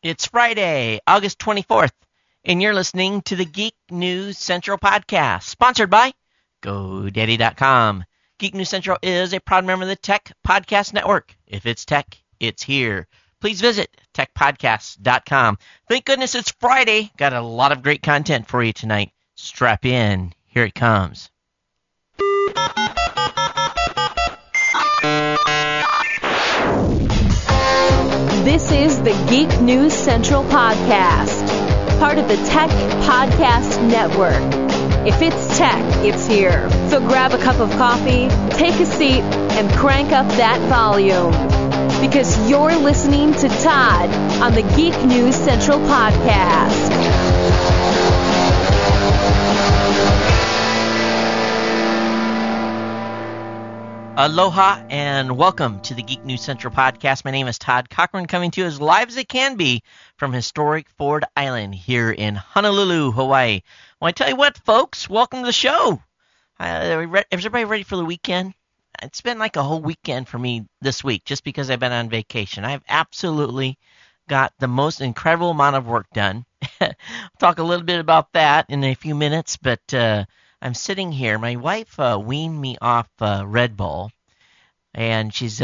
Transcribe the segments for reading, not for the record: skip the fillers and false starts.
It's Friday, August 24th, and you're listening to the Geek News Central podcast, sponsored by GoDaddy.com. Geek News Central is a proud member of the Tech Podcast Network. If it's tech, it's here. Please visit techpodcast.com. Thank goodness it's Friday. Got a lot of great content for you tonight. Strap in. Here it comes. This is the Geek News Central podcast, part of the Tech Podcast Network. If it's tech, it's here. So grab a cup of coffee, take a seat, and crank up that volume. Because you're listening to Todd on the Geek News Central podcast. Aloha and welcome to the Geek News Central podcast. My name is Todd Cochran, coming to you as live as it can be from historic Ford Island here in Honolulu, Hawaii. Well, I tell you what, folks, welcome to the show. Is everybody ready for the weekend? It's been like a whole weekend for me this week just because I've been on vacation. I've absolutely got the most incredible amount of work done. I'll talk a little bit about that in a few minutes, but I'm sitting here. My wife weaned me off Red Bull, and she's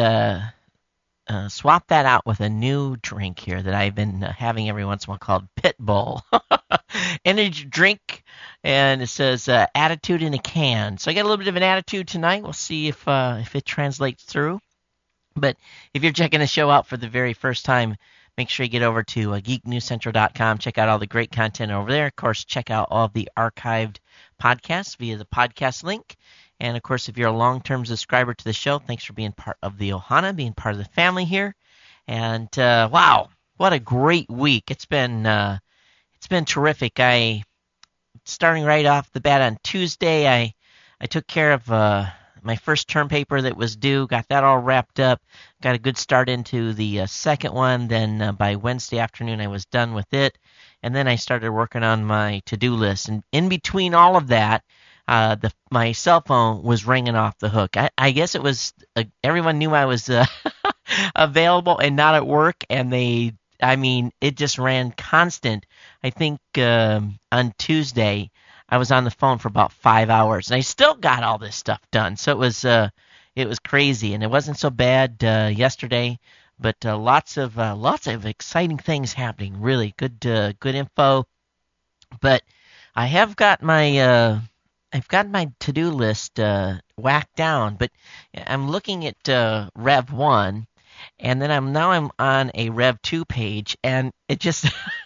swapped that out with a new drink here that I've been having every once in a while called Pit Bull. Energy drink, and it says attitude in a can. So I got a little bit of an attitude tonight. We'll see if it translates through. But if you're checking the show out for the very first time, make sure you get over to geeknewscentral.com. Check out all the great content over there. Of course, check out all of the archived podcasts via the podcast link. And, of course, if you're a long-term subscriber to the show, thanks for being part of the Ohana, being part of the family here. And, wow, what a great week. It's been terrific. Starting right off the bat on Tuesday, I took care of my first term paper that was due, got that all wrapped up, got a good start into the second one. Then by Wednesday afternoon, I was done with it. And then I started working on my to-do list. And in between all of that, my cell phone was ringing off the hook. I guess it was everyone knew I was available and not at work, and it just ran constant. I think on Tuesday I was on the phone for about 5 hours, and I still got all this stuff done. So it was crazy, and it wasn't so bad yesterday. But lots of exciting things happening. Really good info. But I have got my to-do list whacked down. But I'm looking at Rev 1, and then I'm on a Rev 2 page, and it just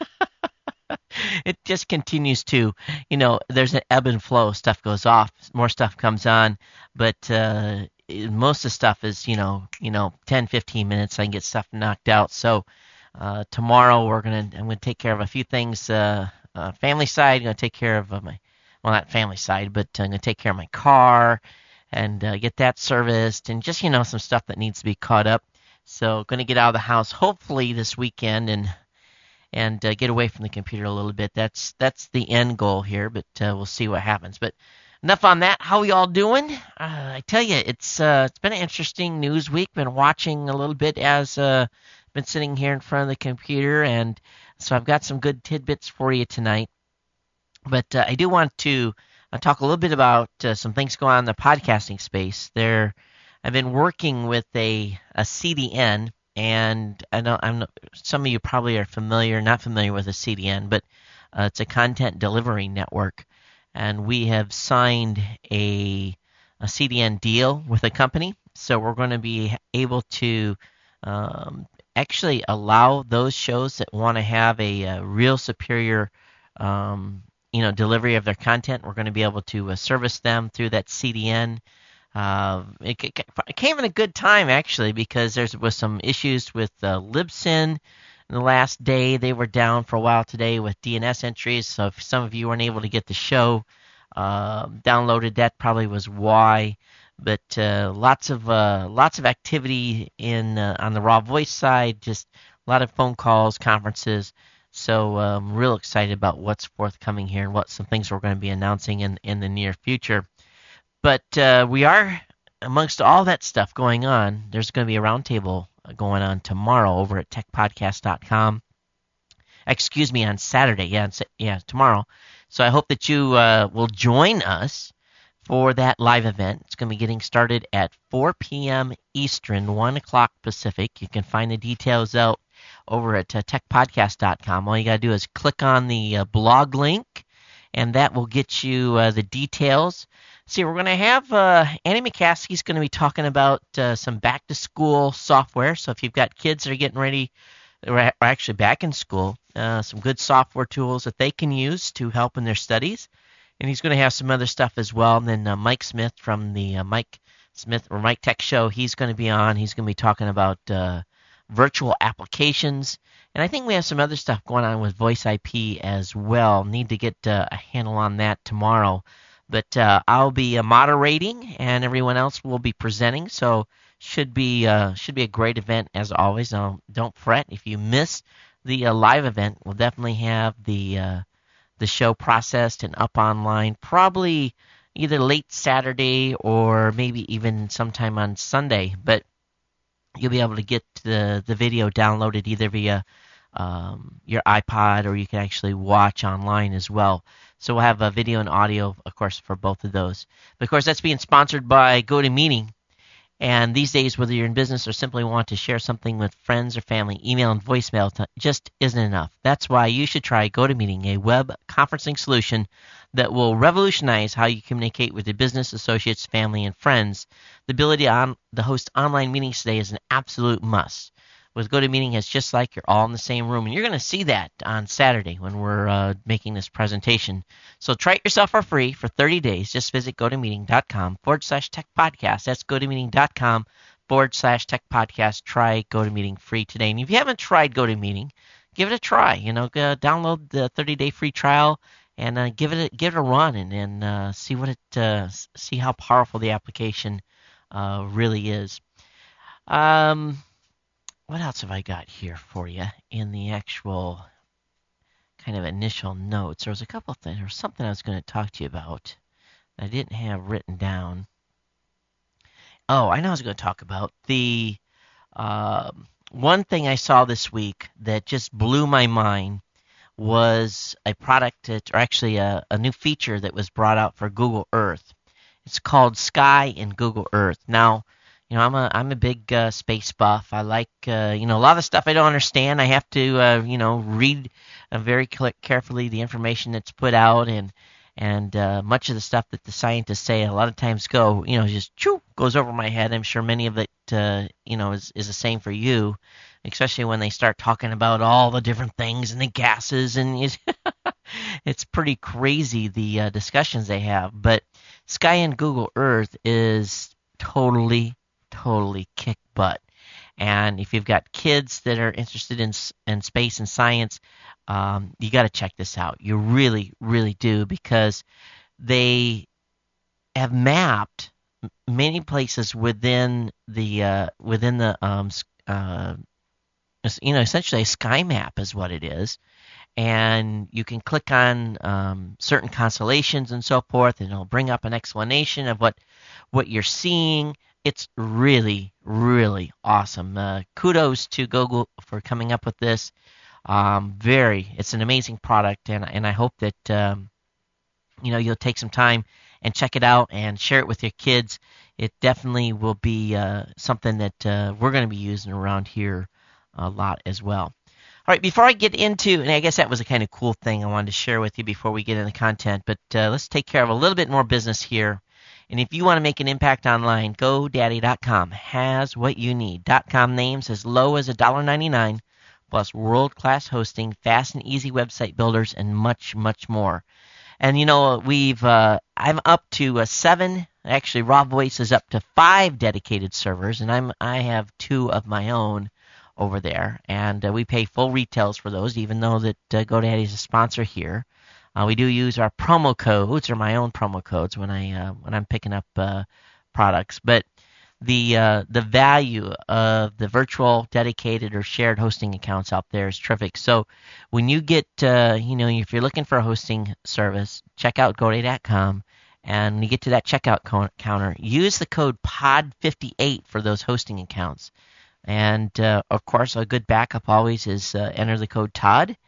it just continues to, there's an ebb and flow. Stuff goes off, more stuff comes on, but most of the stuff is, 10, 15 minutes. I can get stuff knocked out. So tomorrow I'm going to take care of a few things. Family side, I'm going to take care of not family side, but I'm going to take care of my car and get that serviced and just, some stuff that needs to be caught up. So going to get out of the house hopefully this weekend and get away from the computer a little bit. That's the end goal here, but we'll see what happens. But enough on that. How are y'all doing? I tell you, it's been an interesting news week. Been watching a little bit as been sitting here in front of the computer, and so I've got some good tidbits for you tonight. But I do want to talk a little bit about some things going on in the podcasting space. I've been working with a CDN, and I know some of you probably are not familiar with a CDN, but it's a content delivery network. And we have signed a CDN deal with a company, so we're going to be able to actually allow those shows that want to have a real superior, delivery of their content. We're going to be able to service them through that CDN. It came in a good time actually, because there was some issues with Libsyn. In the last day, they were down for a while today with DNS entries. So if some of you weren't able to get the show downloaded, that probably was why. But lots of activity on the Raw Voice side. Just a lot of phone calls, conferences. So I'm real excited about what's forthcoming here and what some things we're going to be announcing in the near future. But we are, amongst all that stuff going on, there's going to be a roundtable going on tomorrow over at techpodcast.com. on Saturday. Yeah, tomorrow. So I hope that you will join us for that live event. It's going to be getting started at 4 p.m. Eastern, 1 o'clock Pacific. You can find the details out over at techpodcast.com. All you got to do is click on the blog link, and that will get you the details. See, we're going to have Annie McCaskey's going to be talking about some back-to-school software. So if you've got kids that are getting ready, or actually back in school, some good software tools that they can use to help in their studies. And he's going to have some other stuff as well. And then Mike Smith from the Mike Tech Show, he's going to be on. He's going to be talking about virtual applications. And I think we have some other stuff going on with Voice IP as well. Need to get a handle on that tomorrow. But I'll be moderating, and everyone else will be presenting. So should be a great event as always. Now, don't fret if you miss the live event. We'll definitely have the show processed and up online, probably either late Saturday or maybe even sometime on Sunday. But you'll be able to get the video downloaded either via your iPod, or you can actually watch online as well. So we'll have video and audio, of course, for both of those. But of course, that's being sponsored by GoToMeeting. And these days, whether you're in business or simply want to share something with friends or family, email and voicemail just isn't enough. That's why you should try GoToMeeting, a web conferencing solution that will revolutionize how you communicate with your business associates, family, and friends. The ability to host online meetings today is an absolute must. With GoToMeeting, it's just like you're all in the same room. And you're going to see that on Saturday when we're making this presentation. So try it yourself for free for 30 days. Just visit GoToMeeting.com/techpodcast. That's GoToMeeting.com/techpodcast. Try GoToMeeting free today. And if you haven't tried GoToMeeting, give it a try. Download the 30-day free trial and give it a run and see see how powerful the application really is. What else have I got here for you in the actual kind of initial notes? There was a couple of things. There was something I was going to talk to you about that I didn't have written down. Oh, I know I was going to talk about the one thing I saw this week that just blew my mind was a product or actually a new feature that was brought out for Google Earth. It's called Sky in Google Earth. Now, I'm a big space buff. I like a lot of the stuff I don't understand. I have to read very carefully the information that's put out, and much of the stuff that the scientists say a lot of times just goes over my head. I'm sure many of it is the same for you, especially when they start talking about all the different things and the gases, and it's pretty crazy the discussions they have. But Sky in Google Earth is totally kick butt. And if you've got kids that are interested in space and science, you got to check this out. You really do, because they have mapped many places within the essentially a sky map is what it is. And you can click on certain constellations and so forth, and it'll bring up an explanation of what you're seeing. It's really awesome. Kudos to Google for coming up with this. It's an amazing product, and I hope that you'll take some time and check it out and share it with your kids. It definitely will be something that we're going to be using around here a lot as well. All right, before I get into, and I guess that was a kind of cool thing I wanted to share with you before we get into content, but let's take care of a little bit more business here. And if you want to make an impact online, GoDaddy.com has what you need. .com names as low as $1.99, plus world-class hosting, fast and easy website builders, and much more. And I'm up to 7. Actually, Raw Voice is up to 5 dedicated servers, and I have 2 of my own over there. And we pay full retails for those, even though that GoDaddy is a sponsor here. We do use our promo codes, or my own promo codes, when I'm picking up products. But the value of the virtual, dedicated, or shared hosting accounts out there is terrific. So when you get, if you're looking for a hosting service, check out GoDaddy.com. And when you get to that checkout counter, use the code POD58 for those hosting accounts. And, of course, a good backup always is enter the code TOD.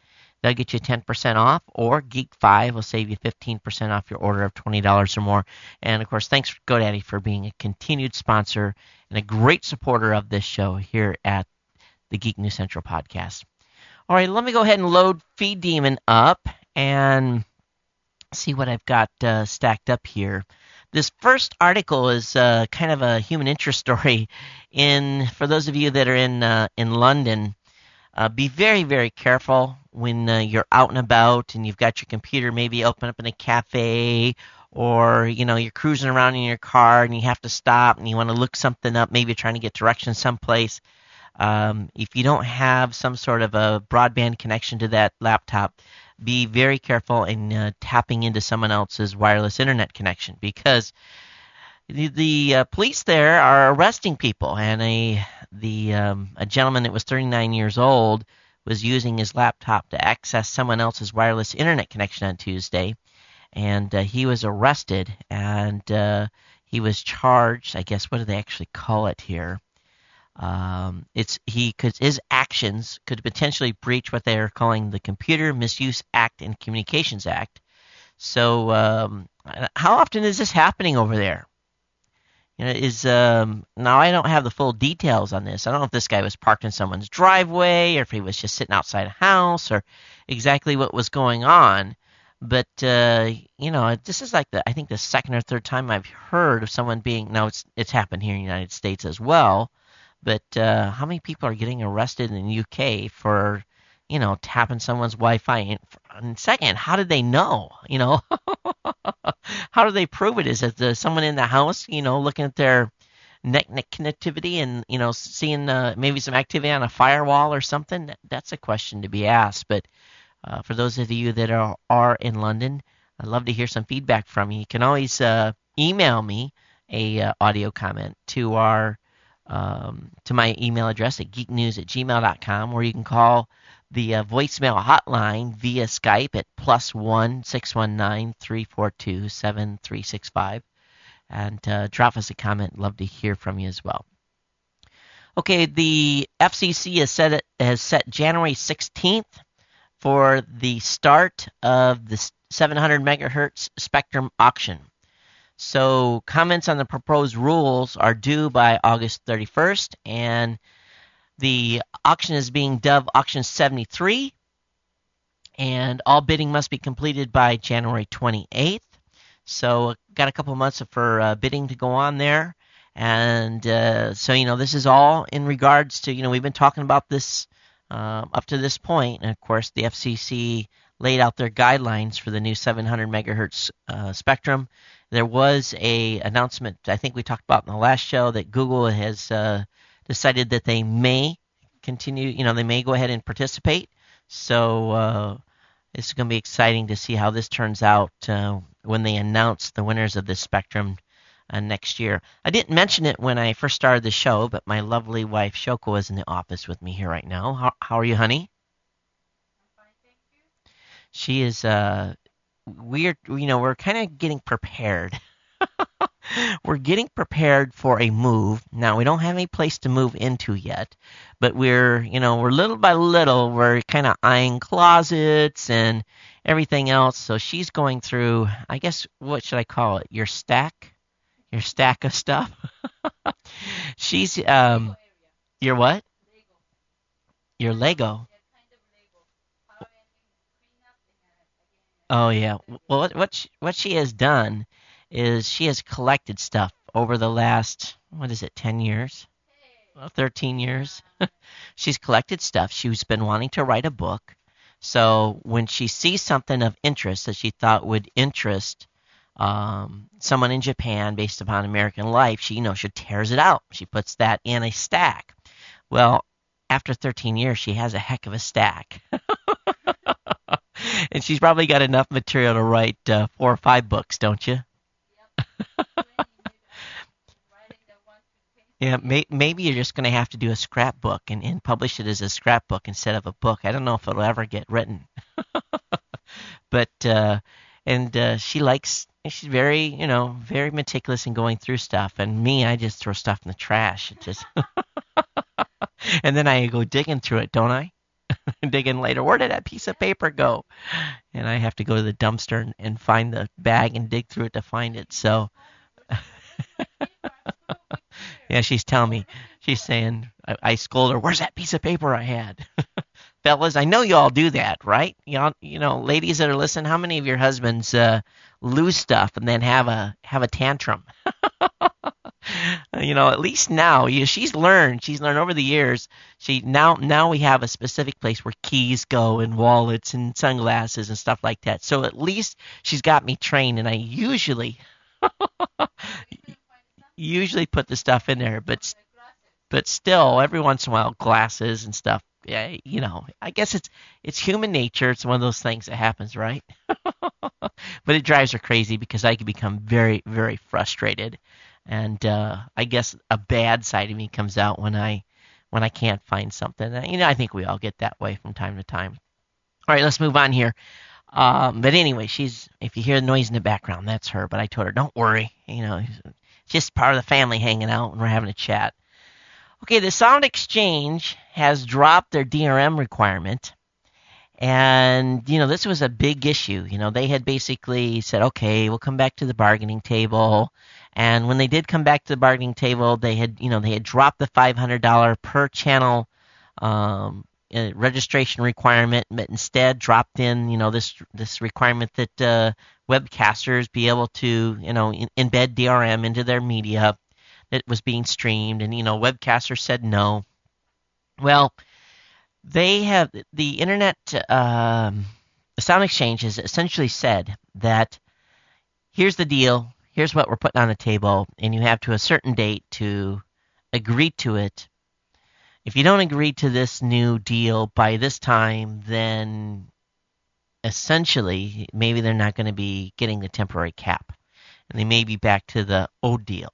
They'll get you 10% off, or Geek5 will save you 15% off your order of $20 or more. And, of course, thanks, GoDaddy, for being a continued sponsor and a great supporter of this show here at the Geek News Central podcast. All right, let me go ahead and load Feed Demon up and see what I've got stacked up here. This first article is kind of a human interest story. For those of you that are in London, be very, very careful when you're out and about and you've got your computer maybe open up in a cafe, or you're cruising around in your car and you have to stop and you want to look something up, maybe trying to get directions someplace. If you don't have some sort of a broadband connection to that laptop, be very careful in tapping into someone else's wireless internet connection, because the police there are arresting people, and a gentleman that was 39 years old was using his laptop to access someone else's wireless internet connection on Tuesday, and he was arrested, and he was charged. I guess, what do they actually call it here? His actions could potentially breach what they are calling the Computer Misuse Act and Communications Act. So, how often is this happening over there? Now I don't have the full details on this. I don't know if this guy was parked in someone's driveway, or if he was just sitting outside a house, or exactly what was going on. But this is like I think the second or third time I've heard of someone being. Now it's happened here in the United States as well. But how many people are getting arrested in the UK for, tapping someone's Wi-Fi? And second, how did they know? How do they prove it? Is it someone in the house, looking at their net connectivity and, seeing maybe some activity on a firewall or something? That's a question to be asked. But for those of you that are in London, I'd love to hear some feedback from you. You can always email me a audio comment to my email address at geeknews@gmail.com, or you can call the voicemail hotline via Skype at +1 619 342 7365, and drop us a comment. Love to hear from you as well. Okay, the FCC has set January 16th for the start of the 700 megahertz spectrum auction. So comments on the proposed rules are due by August 31st, and the auction is being dubbed Auction 73, and all bidding must be completed by January 28th. So got a couple months for bidding to go on there, and so this is all in regards to we've been talking about this up to this point, and of course the FCC laid out their guidelines for the new 700 megahertz spectrum. There was a announcement, I think we talked about in the last show, that Google has decided that they may continue, they may go ahead and participate. So it's going to be exciting to see how this turns out when they announce the winners of this spectrum next year. I didn't mention it when I first started the show, but my lovely wife Shoko is in the office with me here right now. How are you, honey? I'm fine, thank you. She is we're kind of getting prepared. We're getting prepared for a move. Now, we don't have any place to move into yet, but we're little by little, we're kind of eyeing closets and everything else. So she's going through, I guess, what should I call it? Your stack of stuff. She's, your what? Lego. Your Lego. Yeah, kind of Lego. How I clean up again. Oh yeah. Well, what she has done is she has collected stuff over the last 10 years? Hey. Well, 13 years. She's collected stuff. She's been wanting to write a book. So when she sees something of interest that she thought would interest someone in Japan based upon American life, she tears it out. She puts that in a stack. Well, after 13 years, she has a heck of a stack. And she's probably got enough material to write 4 or 5 books, don't you? Yeah, maybe you're just going to have to do a scrapbook and publish it as a scrapbook instead of a book. I don't know if it'll ever get written. But she's very, very meticulous in going through stuff. And me, I just throw stuff in the trash. It just and then I go digging through it, don't I? digging later. Where did that piece of paper go? And I have to go to the dumpster and find the bag and dig through it to find it. So, yeah, she's telling me, she's saying, I scold her, where's that piece of paper I had? Fellas, I know you all do that, right? You know, ladies that are listening, how many of your husbands lose stuff and then have a tantrum? At least now, she's learned over the years. Now we have a specific place where keys go and wallets and sunglasses and stuff like that. So at least she's got me trained, and I usually put the stuff in there, but still, every once in a while, glasses and stuff. Yeah, I guess it's human nature. It's one of those things that happens, right? But it drives her crazy because I can become very, very frustrated. And I guess a bad side of me comes out when I can't find something. I think we all get that way from time to time. All right, let's move on here. But anyway, if you hear the noise in the background, that's her. But I told her, don't worry. It's just part of the family hanging out and we're having a chat. Okay, the Sound Exchange has dropped their DRM requirement. And, this was a big issue. They had basically said, okay, we'll come back to the bargaining table. And when they did come back to the bargaining table, they had dropped the $500 per channel registration requirement, but instead dropped in, this requirement that webcasters be able to, embed DRM into their media that was being streamed. And, webcasters said no. Well, they have the Internet, the Sound Exchange has essentially said that here's the deal, here's what we're putting on the table, and you have to a certain date to agree to it. If you don't agree to this new deal by this time, then essentially maybe they're not going to be getting the temporary cap, and they may be back to the old deal.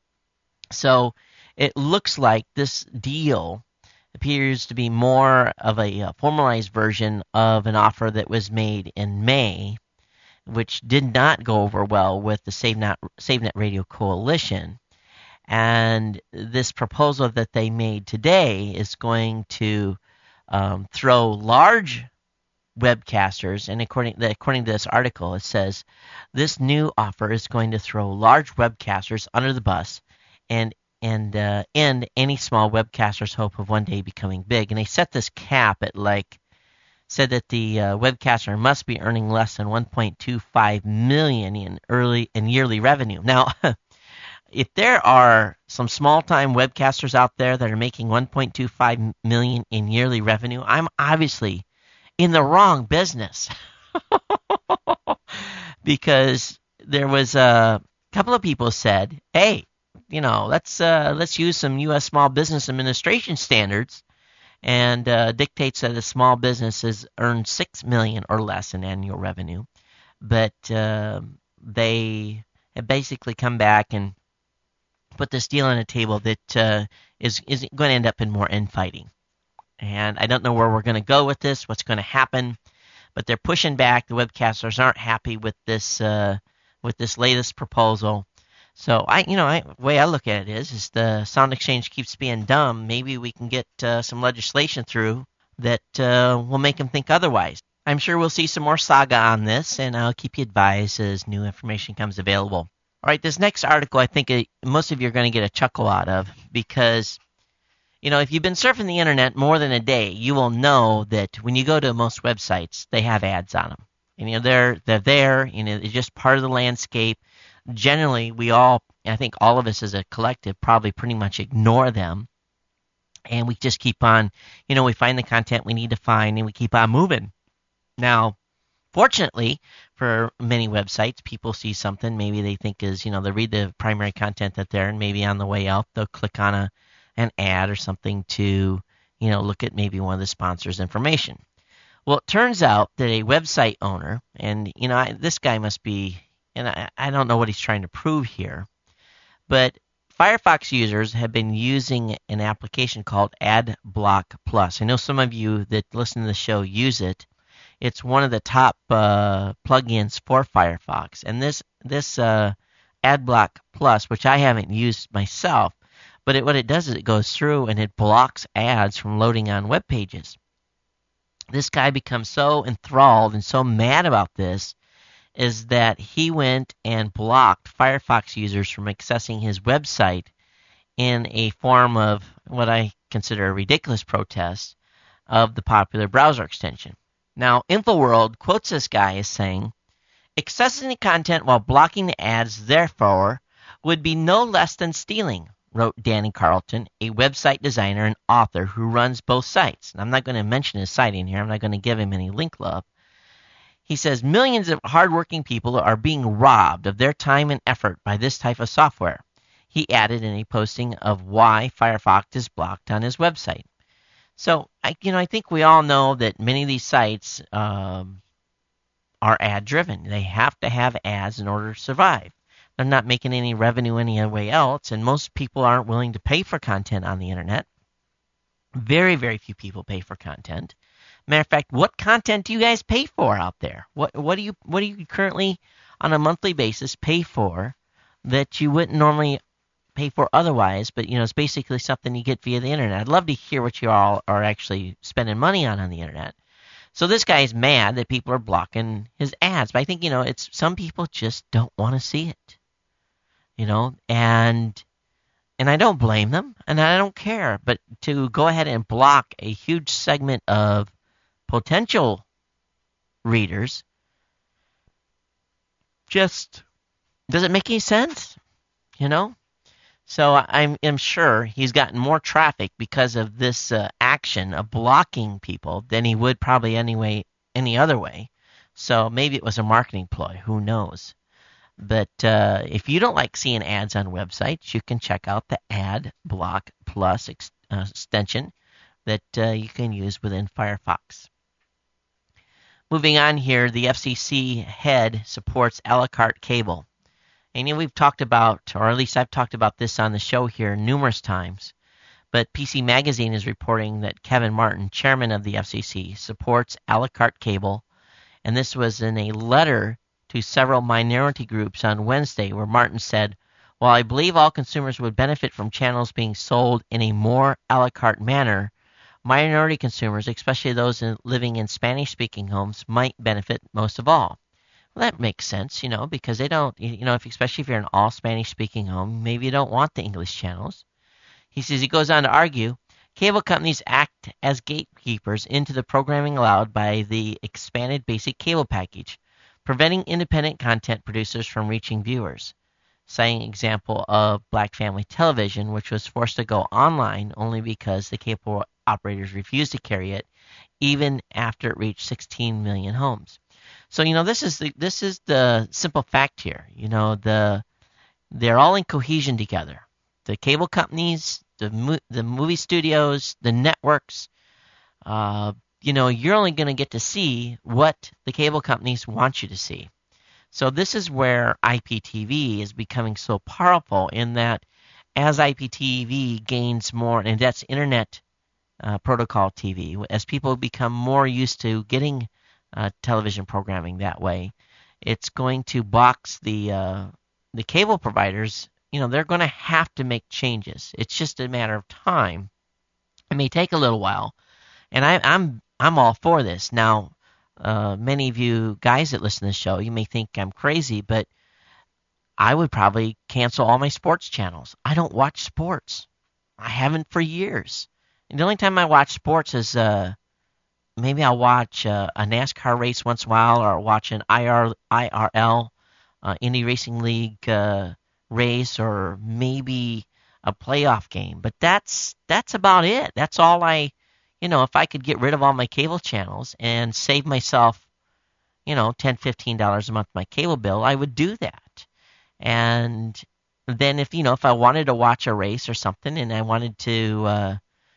So it looks like this deal appears to be more of a formalized version of an offer that was made in May, which did not go over well with the SaveNet Radio Coalition. And this proposal that they made today is going to throw large webcasters, and according to this article, it says this new offer is going to throw large webcasters under the bus and end any small webcaster's hope of one day becoming big. And they set this cap at said that the webcaster must be earning less than $1.25 million in yearly revenue. Now, if there are some small-time webcasters out there that are making $1.25 million in yearly revenue, I'm obviously in the wrong business. Because there was a couple of people said, hey, let's use some U.S. Small Business Administration standards and dictates that a small businesses earn $6 million or less in annual revenue. But they have basically come back and put this deal on the table that is going to end up in more infighting. And I don't know where we're going to go with this, what's going to happen, but they're pushing back. The webcasters aren't happy with this latest proposal. So the way I look at it is the Sound Exchange keeps being dumb. Maybe we can get some legislation through that will make them think otherwise. I'm sure we'll see some more saga on this, and I'll keep you advised as new information comes available. All right, this next article I think most of you are going to get a chuckle out of because, if you've been surfing the internet more than a day, you will know that when you go to most websites, they have ads on them. And, they're there, it's just part of the landscape. Generally, I think all of us as a collective probably pretty much ignore them. And we just keep on, we find the content we need to find and we keep on moving. Now, fortunately, for many websites, people see something maybe they think is, they read the primary content that's there, and maybe on the way out they'll click on an ad or something to, look at maybe one of the sponsors' information. Well, it turns out that a website owner, and, this guy must be, and I don't know what he's trying to prove here, but Firefox users have been using an application called AdBlock Plus. I know some of you that listen to the show use it. It's one of the top plugins for Firefox. And this AdBlock Plus, which I haven't used myself, but what it does is it goes through and it blocks ads from loading on web pages. this guy becomes so enthralled and so mad about this is that he went and blocked Firefox users from accessing his website in a form of what I consider a ridiculous protest of the popular browser extension. Now, InfoWorld quotes this guy as saying, accessing the content while blocking the ads, therefore, would be no less than stealing, wrote Danny Carlton, a website designer and author who runs both sites. And I'm not going to mention his site in here. I'm not going to give him any link love. He says millions of hardworking people are being robbed of their time and effort by this type of software. He added in a posting of why Firefox is blocked on his website. So, I think we all know that many of these sites are ad-driven. They have to have ads in order to survive. They're not making any revenue any way else, and most people aren't willing to pay for content on the internet. Very, very few people pay for content. Matter of fact, what content do you guys pay for out there? What do you currently on a monthly basis pay for that you wouldn't normally pay for otherwise, but it's basically something you get via the internet. I'd love to hear what you all are actually spending money on the internet. So this guy is mad that people are blocking his ads, but I think it's some people just don't want to see it, and I don't blame them, and I don't care. But to go ahead and block a huge segment of potential readers just doesn't make any sense, So I'm sure he's gotten more traffic because of this action of blocking people than he would probably any other way. So maybe it was a marketing ploy. Who knows? But if you don't like seeing ads on websites, you can check out the Ad Block Plus extension that you can use within Firefox. Moving on here, the FCC head supports a la carte cable. And we've talked about, or at least I've talked about this on the show here numerous times, but PC Magazine is reporting that Kevin Martin, chairman of the FCC, supports a la carte cable, and this was in a letter to several minority groups on Wednesday where Martin said, while I believe all consumers would benefit from channels being sold in a more a la carte manner, minority consumers, especially those living in Spanish-speaking homes, might benefit most of all. Well, that makes sense, because they don't, especially if you're an all Spanish-speaking home, maybe you don't want the English channels. He goes on to argue, cable companies act as gatekeepers into the programming allowed by the expanded basic cable package, preventing independent content producers from reaching viewers. Citing example of Black Family Television, which was forced to go online only because the cable operators refused to carry it, even after it reached 16 million homes. So this is the simple fact here. They're all in cohesion together. The cable companies, the movie studios, the networks. You're only going to get to see what the cable companies want you to see. So this is where IPTV is becoming so powerful in that as IPTV gains more, and that's Internet Protocol TV, as people become more used to getting television programming that way, it's going to box the cable providers. They're going to have to make changes. It's just a matter of time. It may take a little while, and I'm all for this. Now, many of you guys that listen to the show, you may think I'm crazy, but I would probably cancel all my sports channels. I don't watch sports. I haven't for years. And the only time I watch sports is maybe I'll watch a NASCAR race once in a while, or watch an IRL, Indy Racing League race, or maybe a playoff game. But that's about it. That's all if I could get rid of all my cable channels and save myself, $10, $15 a month my cable bill, I would do that. And then if I wanted to watch a race or something and I wanted to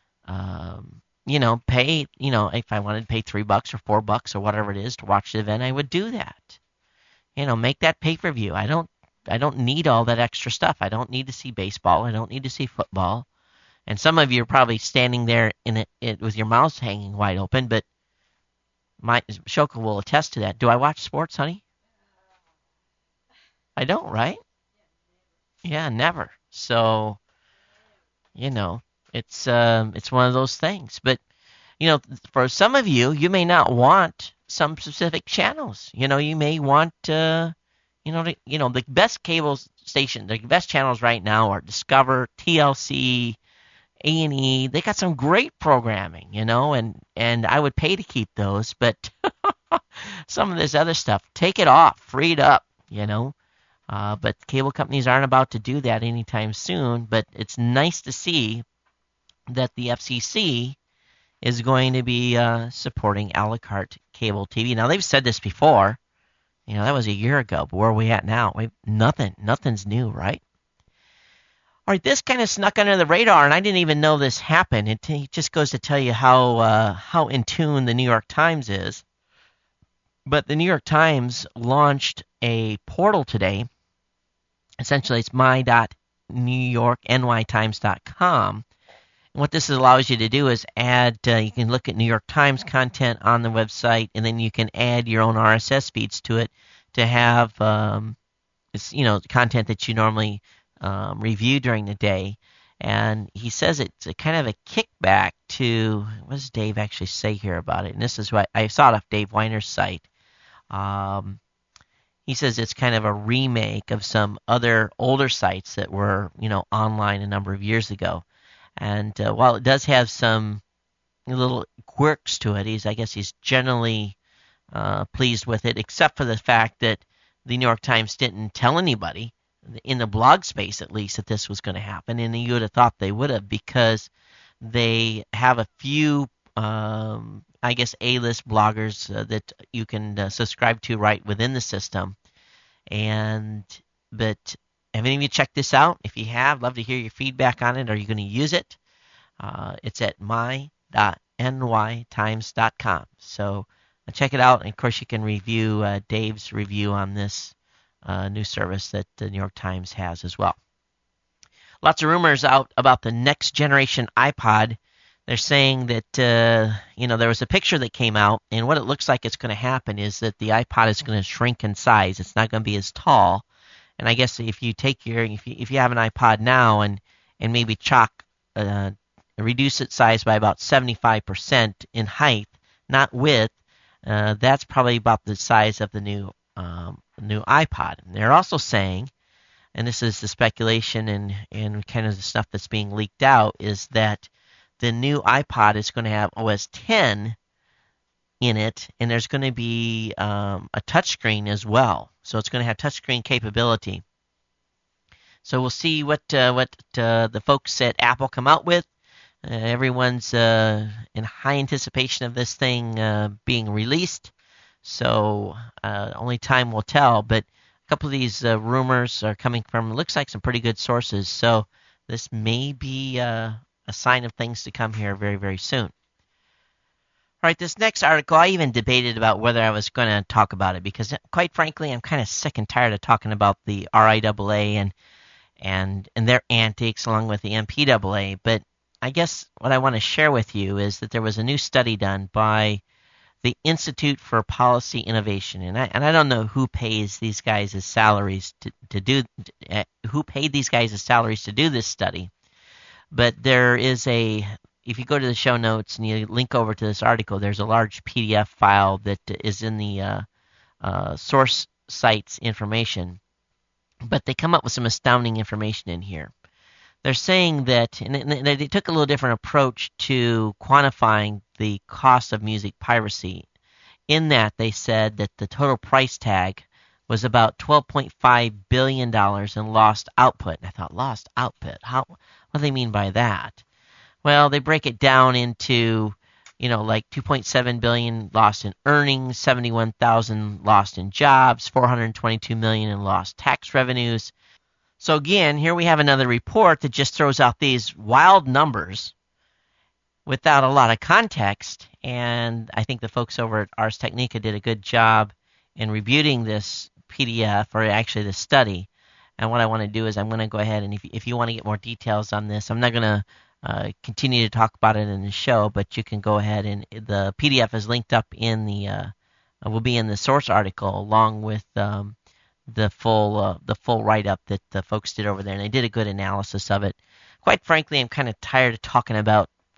pay, if I wanted to pay $3 or $4 or whatever it is to watch the event, I would do that. Make that pay-per-view. I don't need all that extra stuff. I don't need to see baseball. I don't need to see football. And some of you are probably standing there in it with your mouths hanging wide open, but Shoko will attest to that. Do I watch sports, honey? I don't, right? Yeah, never. So, it's one of those things. But for some of you, you may not want some specific channels. You may want, the best cable station, the best channels right now are Discover, TLC, A&E. They got some great programming, and I would pay to keep those, but some of this other stuff, take it off, free it up, But cable companies aren't about to do that anytime soon, but it's nice to see that the FCC is going to be supporting a la carte cable TV. Now, they've said this before. That was a year ago, but where are we at now? Nothing's new, right? All right, this kind of snuck under the radar, and I didn't even know this happened. It just goes to tell you how in tune the New York Times is. But the New York Times launched a portal today. Essentially, it's my.newyorknytimes.com. And what this allows you to do is add, you can look at New York Times content on the website, and then you can add your own RSS feeds to it to have, content that you normally review during the day. And he says it's a kind of a kickback to, what does Dave actually say here about it? And this is what I saw it off Dave Weiner's site. He says it's kind of a remake of some other older sites that were, online a number of years ago. And while it does have some little quirks to it, I guess he's generally pleased with it, except for the fact that the New York Times didn't tell anybody, in the blog space at least, that this was going to happen. And you would have thought they would have, because they have a few, A-list bloggers that you can subscribe to right within the system. But have any of you checked this out? If you have, love to hear your feedback on it. Are you going to use it? It's at my.nytimes.com. So check it out. And, of course, you can review Dave's review on this new service that the New York Times has as well. Lots of rumors out about the next generation iPod. They're saying that, there was a picture that came out, and what it looks like it's going to happen is that the iPod is going to shrink in size. It's not going to be as tall. And I guess if you take if you have an iPod now and maybe reduce its size by about 75% in height, not width, that's probably about the size of the new iPod. And they're also saying, and this is the speculation and kind of the stuff that's being leaked out, is that the new iPod is going to have OS 10 in it, and there's going to be a touchscreen as well. So it's going to have touchscreen capability. So we'll see what the folks at Apple come out with. Everyone's in high anticipation of this thing being released. So only time will tell. But a couple of these rumors are coming from, looks like, some pretty good sources. So this may be a sign of things to come here very, very soon. All right, this next article, I even debated about whether I was going to talk about it because, quite frankly, I'm kind of sick and tired of talking about the RIAA and their antics along with the MPAA. But I guess what I want to share with you is that there was a new study done by the Institute for Policy Innovation, and I don't know who pays these guys' salaries to do this study, but there is if you go to the show notes and you link over to this article, there's a large PDF file that is in the source site's information. But they come up with some astounding information in here. They're saying that, and they took a little different approach to quantifying the cost of music piracy. In that, they said that the total price tag was about $12.5 billion in lost output. And I thought, lost output? What do they mean by that? Well, they break it down into, like 2.7 billion lost in earnings, 71,000 lost in jobs, 422 million in lost tax revenues. So again, here we have another report that just throws out these wild numbers without a lot of context. And I think the folks over at Ars Technica did a good job in reviewing this PDF, or actually the study. And what I want to do is I'm going to go ahead and if you want to get more details on this, I'm not going to continue to talk about it in the show, but you can go ahead and the PDF is linked up in will be in the source article along with the full write-up that the folks did over there, and they did a good analysis of it. Quite frankly, I'm kind of tired of talking about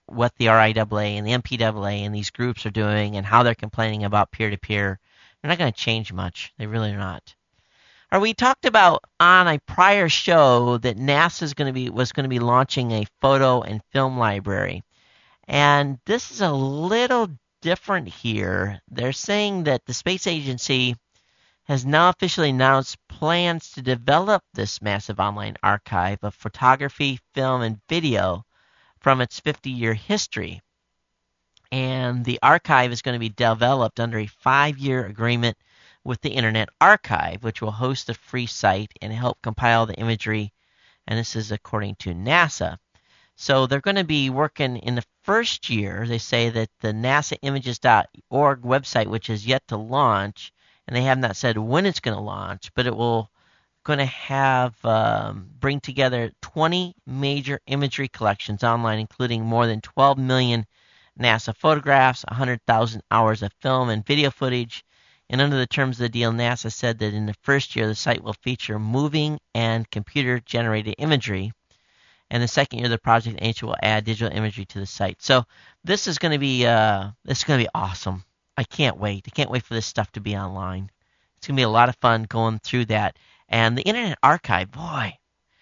what the RIAA and the MPAA and these groups are doing and how they're complaining about peer-to-peer, they're not going to change much. They really are not. Or we talked about on a prior show that NASA was going to be launching a photo and film library. And this is a little different here. They're saying that the space agency has now officially announced plans to develop this massive online archive of photography, film, and video from its 50-year history. And the archive is going to be developed under a 5-year agreement with the Internet Archive, which will host a free site and help compile the imagery. And this is according to NASA. So they're going to be working in the first year. They say that the NASAimages.org website, which is yet to launch, and they have not said when it's going to launch, but it will going to have bring together 20 major imagery collections online, including more than 12 million NASA photographs, 100,000 hours of film and video footage. And under the terms of the deal, NASA said that in the first year, the site will feature moving and computer-generated imagery. And the second year of the project, NHA will add digital imagery to the site. So this is going to be awesome. I can't wait. I can't wait for this stuff to be online. It's going to be a lot of fun going through that. And the Internet Archive, boy,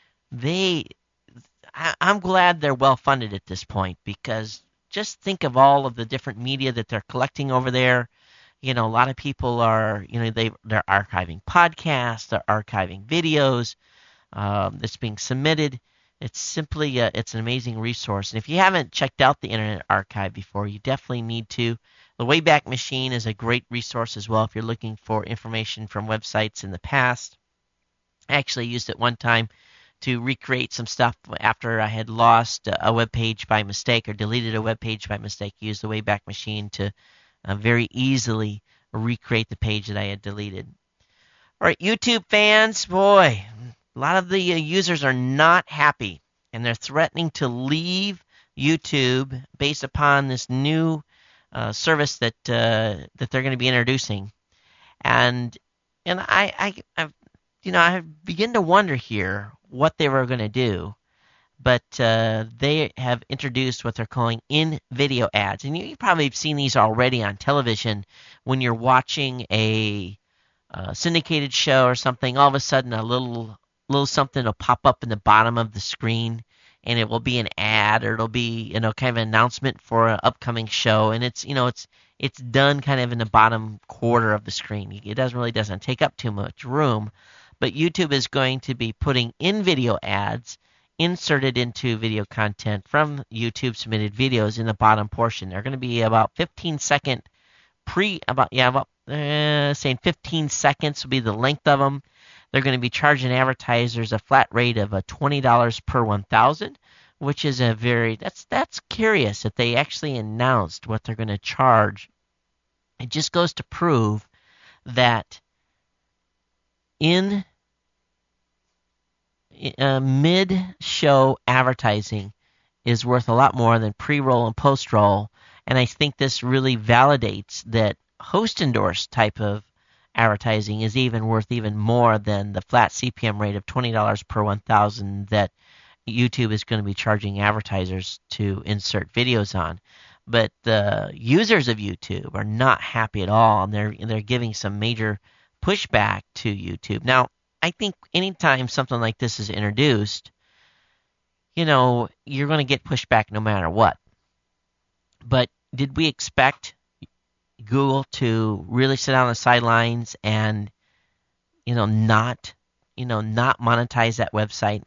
I'm glad they're well funded at this point, because just think of all of the different media that they're collecting over there. A lot of people are, they're archiving podcasts, they're archiving videos that's being submitted. It's simply, it's an amazing resource. And if you haven't checked out the Internet Archive before, you definitely need to. The Wayback Machine is a great resource as well if you're looking for information from websites in the past. I actually used it one time to recreate some stuff after I had lost a web page by mistake or deleted a web page by mistake. I used the Wayback Machine to very easily recreate the page that I had deleted. All right, YouTube fans, boy, a lot of the users are not happy, and they're threatening to leave YouTube based upon this new service that they're going to be introducing. And I begin to wonder here what they were going to do. But they have introduced what they're calling in-video ads. And you probably have seen these already on television when you're watching a syndicated show or something. All of a sudden, a little something will pop up in the bottom of the screen, and it will be an ad, or it'll be kind of an announcement for an upcoming show. And it's done kind of in the bottom quarter of the screen. It doesn't take up too much room. But YouTube is going to be putting in-video ads inserted into video content from YouTube submitted videos in the bottom portion. They're going to be about 15 seconds saying 15 seconds will be the length of them. They're going to be charging advertisers a flat rate of $20 per 1,000, which is that's curious that they actually announced what they're going to charge. It just goes to prove that in mid-show advertising is worth a lot more than pre-roll and post-roll, and I think this really validates that host-endorsed type of advertising is worth even more than the flat CPM rate of $20 per 1,000 that YouTube is going to be charging advertisers to insert videos on. But the users of YouTube are not happy at all, and they're giving some major pushback to YouTube. Now, I think anytime something like this is introduced, you're going to get pushback no matter what. But did we expect Google to really sit on the sidelines and, not monetize that website?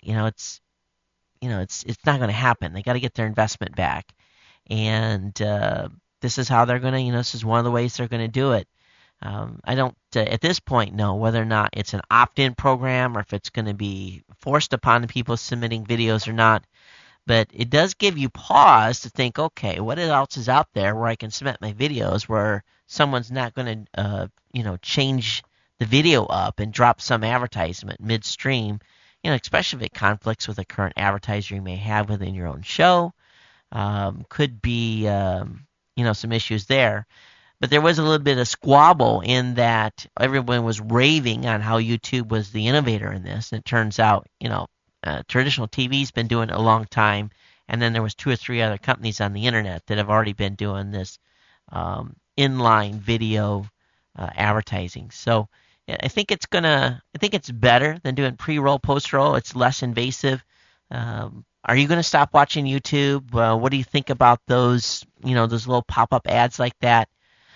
It's not going to happen. They got to get their investment back, and this is how they're going to. This is one of the ways they're going to do it. I don't, at this point, know whether or not it's an opt-in program or if it's going to be forced upon the people submitting videos or not. But it does give you pause to think, okay, what else is out there where I can submit my videos where someone's not going to, change the video up and drop some advertisement midstream, especially if it conflicts with a current advertiser you may have within your own show. Could be, some issues there. But there was a little bit of squabble in that everyone was raving on how YouTube was the innovator in this. And it turns out, traditional TV's been doing it a long time, And then there was 2 or 3 other companies on the internet that have already been doing this inline video advertising. So I think it's better than doing pre-roll, post-roll. It's less invasive. Are you going to stop watching YouTube? What do you think about those little pop-up ads like that?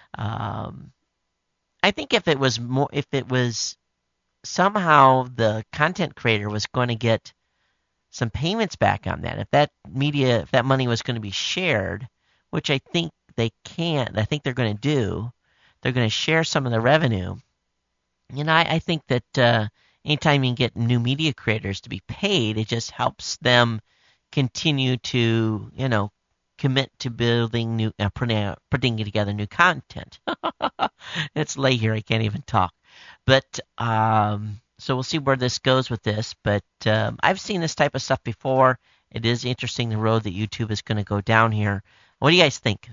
I think if it was somehow the content creator was going to get some payments back on that, if that money was going to be shared, which I think I think they're going to do, they're going to share some of the revenue. I think that anytime you can get new media creators to be paid, it just helps them continue to, commit to building new, putting together new content. It's late here, I can't even talk. But so we'll see where this goes with this. But I've seen this type of stuff before. It is interesting the road that YouTube is going to go down here. What do you guys think?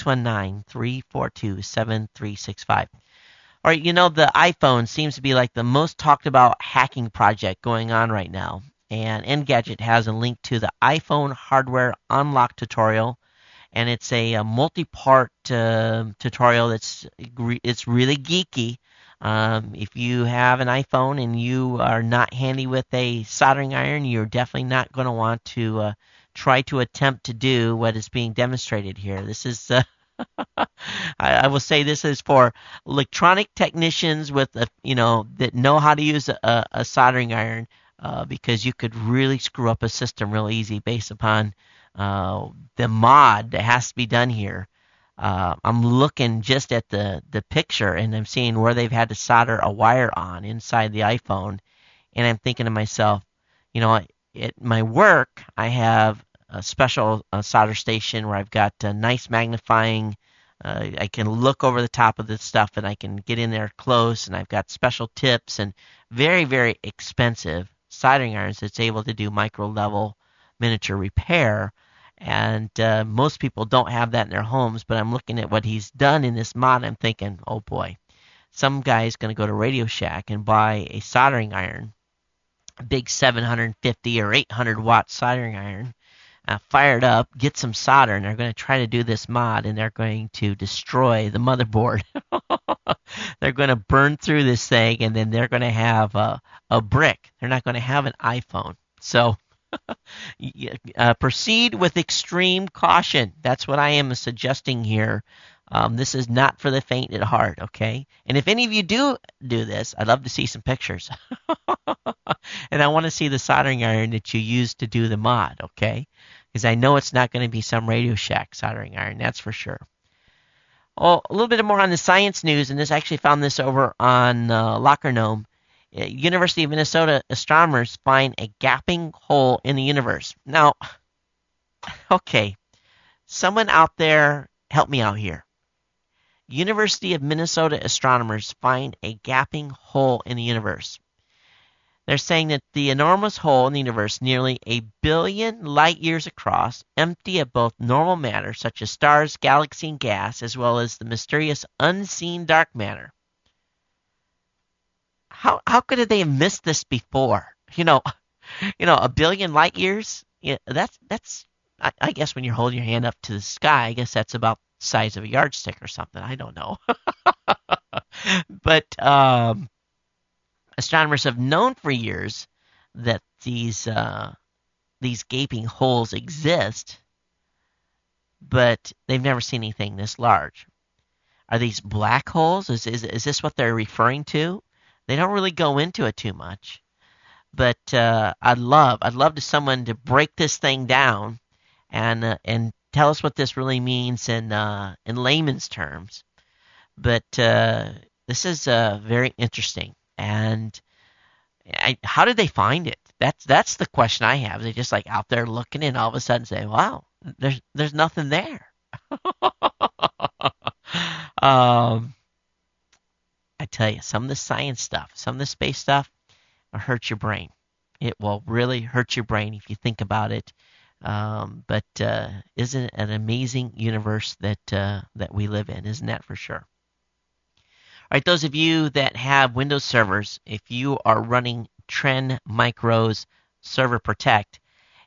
619-342-7365. All right, the iPhone seems to be like the most talked about hacking project going on right now. And Engadget has a link to the iPhone hardware unlock tutorial. And it's a multi-part tutorial it's really geeky. If you have an iPhone and you are not handy with a soldering iron, you're definitely not going to want to try to attempt to do what is being demonstrated here. This is, I will say, this is for electronic technicians with that know how to use a soldering iron, because you could really screw up a system real easy based upon the mod that has to be done here. I'm looking just at the picture, and I'm seeing where they've had to solder a wire on inside the iPhone, and I'm thinking to myself, at my work, I have a special solder station where I've got a nice magnifying. I can look over the top of this stuff, and I can get in there close, and I've got special tips and very, very expensive soldering irons that's able to do micro-level miniature repair. And most people don't have that in their homes, but I'm looking at what he's done in this mod. I'm thinking, oh boy, some guy's going to go to Radio Shack and buy a soldering iron, a big 750 or 800 watt soldering iron, fire it up, get some solder, and they're going to try to do this mod, and they're going to destroy the motherboard. They're going to burn through this thing, and then they're going to have a brick. They're not going to have an iPhone. So proceed with extreme caution. That's what I am suggesting here. This is not for the faint at heart, okay? And if any of you do this, I'd love to see some pictures. And I want to see the soldering iron that you used to do the mod, okay? Because I know it's not going to be some Radio Shack soldering iron, that's for sure. Oh, a little bit more on the science news, and I actually found this over on Locker Gnome. University of Minnesota astronomers find a gaping hole in the universe. Now, okay, someone out there help me out here. University of Minnesota astronomers find a gaping hole in the universe. They're saying that the enormous hole in the universe, nearly 1 billion light years across, empty of both normal matter such as stars, galaxy, and gas, as well as the mysterious unseen dark matter. How could they have missed this before? 1 billion light years. Yeah, that's. I guess when you're holding your hand up to the sky, I guess that's about the size of a yardstick or something. I don't know. But astronomers have known for years that these gaping holes exist, but they've never seen anything this large. Are these black holes? Is this what they're referring to? They don't really go into it too much, but I'd love to someone to break this thing down and tell us what this really means in layman's terms. But this is very interesting. And how did they find it? That's the question I have. They're just like out there looking, and all of a sudden say, "Wow, there's nothing there." I tell you, some of the science stuff, some of the space stuff, will hurt your brain. It will really hurt your brain if you think about it. But isn't it an amazing universe that we live in? Isn't that for sure? All right, those of you that have Windows servers, if you are running Trend Micro's Server Protect,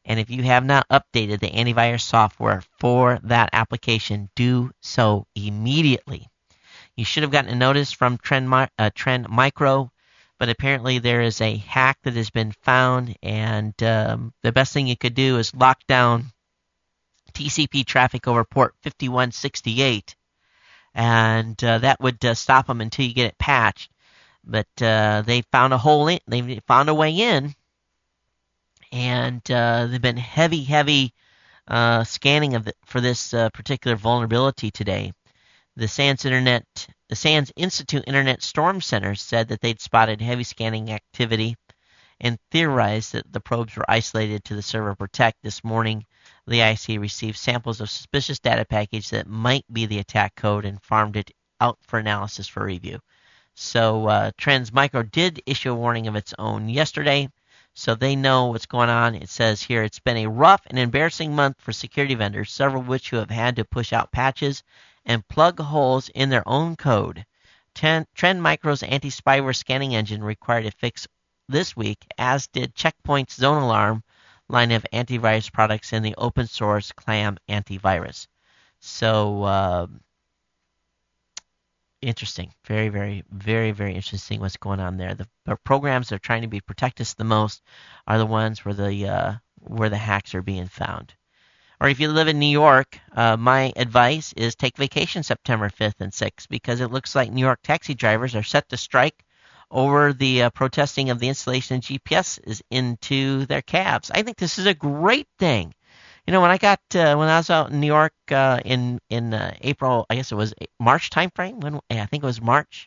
And if you have not updated the antivirus software for that application, do so immediately. You should have gotten a notice from Trend Micro, but apparently there is a hack that has been found, and the best thing you could do is lock down TCP traffic over port 5168, and that would stop them until you get it patched. But they found a hole in. They found a way in, and they've been heavy scanning for this particular vulnerability today. The SANS Institute Internet Storm Center said that they'd spotted heavy scanning activity and theorized that the probes were isolated to the server Protect. This morning, the IC received samples of suspicious data package that might be the attack code and farmed it out for analysis for review. So Trends Micro did issue a warning of its own yesterday, so they know what's going on. It says here, it's been a rough and embarrassing month for security vendors, several of which who have had to push out patches and plug holes in their own code. Trend Micro's anti-spyware scanning engine required a fix this week, as did Checkpoint's Zone Alarm line of antivirus products in the open source Clam antivirus. So interesting. Very interesting what's going on there. The programs that are trying to protect us the most are the ones where the hacks are being found. Or if you live in New York, my advice is take vacation September 5th and 6th, because it looks like New York taxi drivers are set to strike over the protesting of the installation of GPS is into their cabs. I think this is a great thing. You know, when I was out in New York in April, I guess it was March timeframe. I think it was March.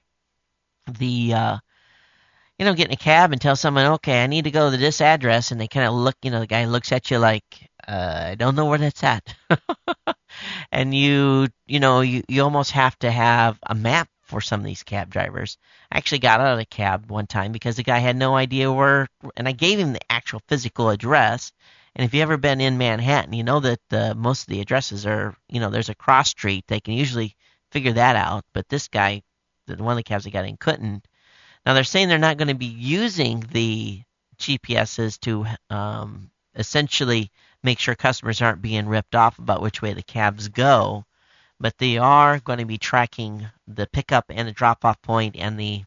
Getting a cab and tell someone, okay, I need to go to this address, and they kind of look. The guy looks at you like, I don't know where that's at, and you almost have to have a map for some of these cab drivers. I actually got out of the cab one time because the guy had no idea where, and I gave him the actual physical address. And if you've ever been in Manhattan, you know that most of the addresses are, there's a cross street. They can usually figure that out. But this guy, one of the cabs I got in, couldn't. Now, they're saying they're not going to be using the GPSs to essentially make sure customers aren't being ripped off about which way the cabs go. But they are going to be tracking the pickup and the drop-off point, and the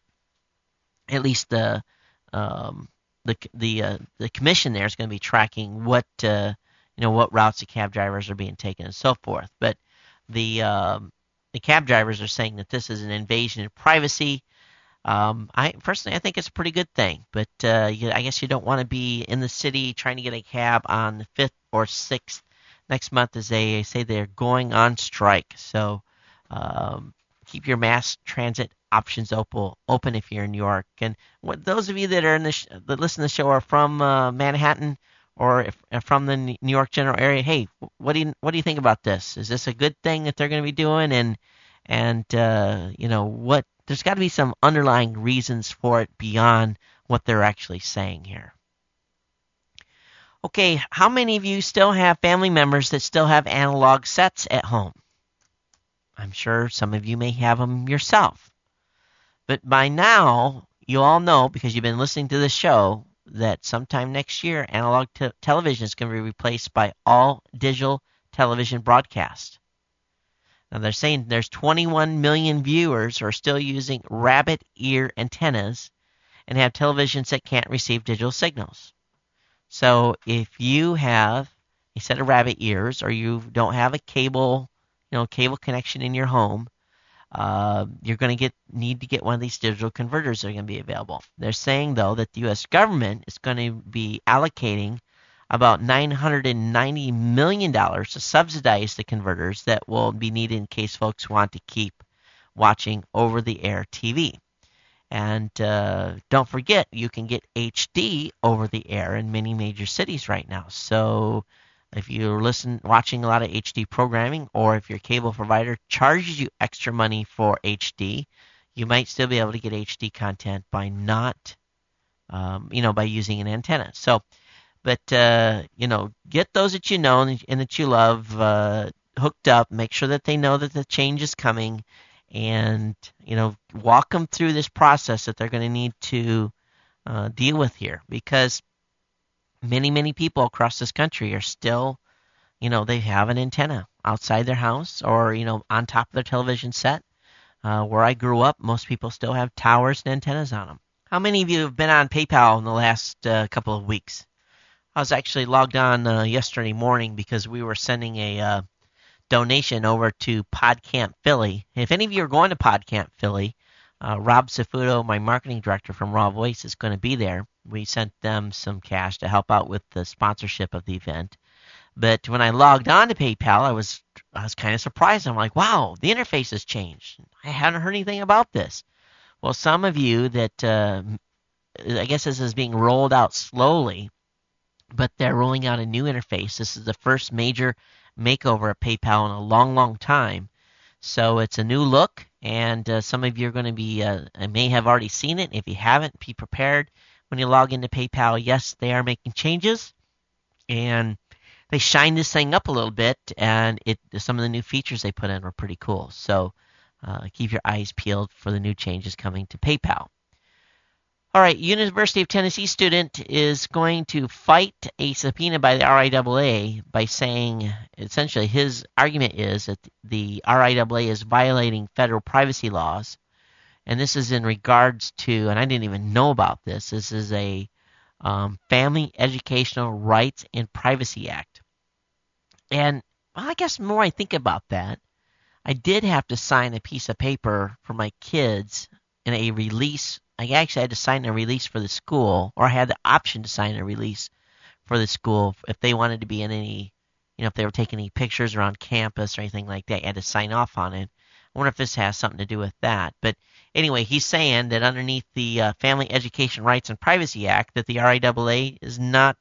commission there is going to be tracking what routes the cab drivers are being taken and so forth. But the cab drivers are saying that this is an invasion of privacy. I think it's a pretty good thing. But I guess you don't want to be in the city trying to get a cab on the 5th or 6th next month, as they say they're going on strike. So keep your mass transit options open if you're in New York. And those of you that are that listen to the show are from Manhattan or from the New York general area, hey, what do you think about this? Is this a good thing that they're going to be doing? And what? There's got to be some underlying reasons for it beyond what they're actually saying here. Okay, how many of you still have family members that still have analog sets at home? I'm sure some of you may have them yourself. But by now, you all know, because you've been listening to the show, that sometime next year, analog television is going to be replaced by all digital television broadcast. Now, they're saying there's 21 million viewers who are still using rabbit ear antennas and have televisions that can't receive digital signals. So if you have a set of rabbit ears, or you don't have a cable connection in your home, you're going to need to get one of these digital converters that are going to be available. They're saying, though, that the U.S. government is going to be allocating about $990 million to subsidize the converters that will be needed in case folks want to keep watching over-the-air TV. And don't forget, you can get HD over the air in many major cities right now. So if you're watching a lot of HD programming, or if your cable provider charges you extra money for HD, you might still be able to get HD content by not, by using an antenna. So, but get those that you know and that you love hooked up. Make sure that they know that the change is coming. And, walk them through this process that they're going to need to deal with here. Because many people across this country are still, they have an antenna outside their house or, on top of their television set. Where I grew up, most people still have towers and antennas on them. How many of you have been on PayPal in the last couple of weeks? I was actually logged on yesterday morning because we were sending a donation over to PodCamp Philly. If any of you are going to PodCamp Philly, Rob Cefudo, my marketing director from Raw Voice, is going to be there. We sent them some cash to help out with the sponsorship of the event. But when I logged on to PayPal, I was kind of surprised. I'm like, wow, the interface has changed. I hadn't heard anything about this. Well, some of you that I guess this is being rolled out slowly, but they're rolling out a new interface. This is the first major makeover of PayPal in a long time. So it's a new look, and some of you are going to be may have already seen it. If you haven't, be prepared when you log into PayPal. Yes, they are making changes, and they shined this thing up a little bit, and some of the new features they put in were pretty cool. So keep your eyes peeled for the new changes coming to PayPal. All right, University of Tennessee student is going to fight a subpoena by the RIAA by saying, essentially his argument is that the RIAA is violating federal privacy laws. And this is in regards to, and I didn't even know about this is a Family Educational Rights and Privacy Act. And I guess the more I think about that, I did have to sign a piece of paper for my kids in a release. I actually had to sign a release for the school, or I had the option to sign a release for the school if they wanted to be in any, if they were taking any pictures around campus or anything like that. I had to sign off on it. I wonder if this has something to do with that. But anyway, he's saying that underneath the Family Education Rights and Privacy Act, that the RIAA is not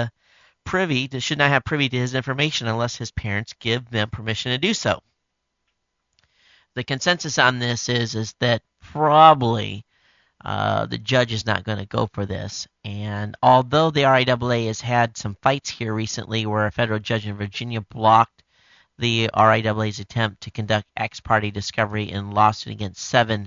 should not have privy to his information unless his parents give them permission to do so. The consensus on this is that probably the judge is not going to go for this. And although the RIAA has had some fights here recently where a federal judge in Virginia blocked the RIAA's attempt to conduct ex parte discovery in lawsuit against 7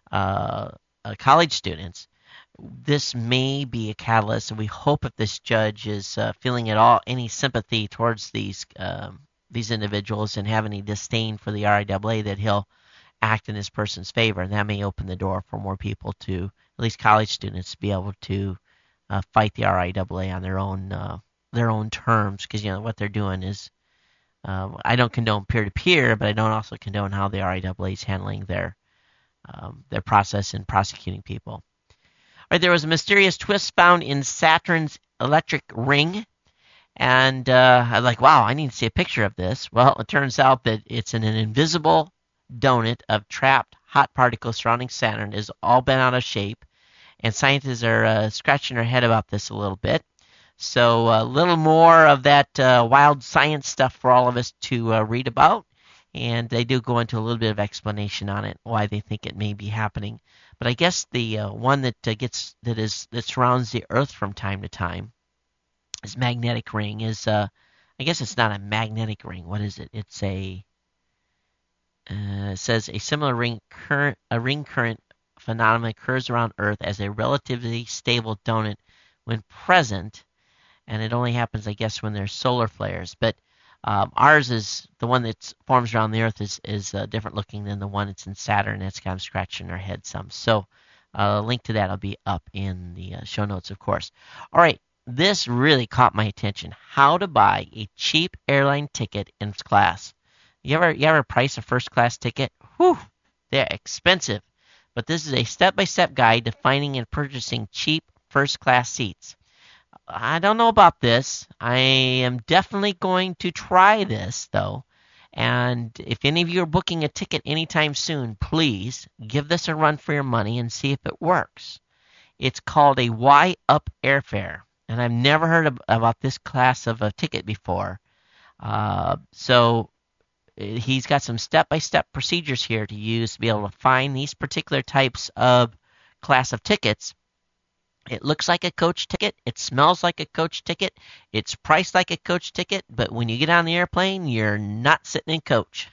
college students, this may be a catalyst, and we hope if this judge is feeling at all any sympathy towards these individuals and have any disdain for the RIAA, that he'll act in this person's favor, and that may open the door for more people to, at least college students, to be able to fight the RIAA on their own terms, because what they're doing is, I don't condone peer-to-peer, but I don't also condone how the RIAA is handling their process in prosecuting people. All right, there was a mysterious twist found in Saturn's electric ring, and I'm like, wow, I need to see a picture of this. Well, it turns out that it's an invisible donut of trapped hot particles surrounding Saturn. Is all bent out of shape, and scientists are scratching their head about this a little bit. So a little more of that wild science stuff for all of us to read about, and they do go into a little bit of explanation on it, why they think it may be happening. But I guess the one that surrounds the Earth from time to time, this magnetic ring, is I guess it's not a magnetic ring. What is it? It's it says a similar ring current phenomenon occurs around Earth as a relatively stable donut when present, and it only happens, I guess, when there's solar flares. But ours is the one that forms around the Earth is different looking than the one that's in Saturn. That's kind of scratching our head some. So a link to that will be up in the show notes, of course. All right, this really caught my attention. How to buy a cheap airline ticket in class. You ever price a first class ticket? Whew, they're expensive. But this is a step-by-step guide to finding and purchasing cheap first class seats. I don't know about this. I am definitely going to try this, though. And if any of you are booking a ticket anytime soon, please give this a run for your money and see if it works. It's called a Y-Up airfare, and I've never heard about this class of a ticket before. So he's got some step-by-step procedures here to use to be able to find these particular types of class of tickets. It looks like a coach ticket. It smells like a coach ticket. It's priced like a coach ticket. But when you get on the airplane, you're not sitting in coach.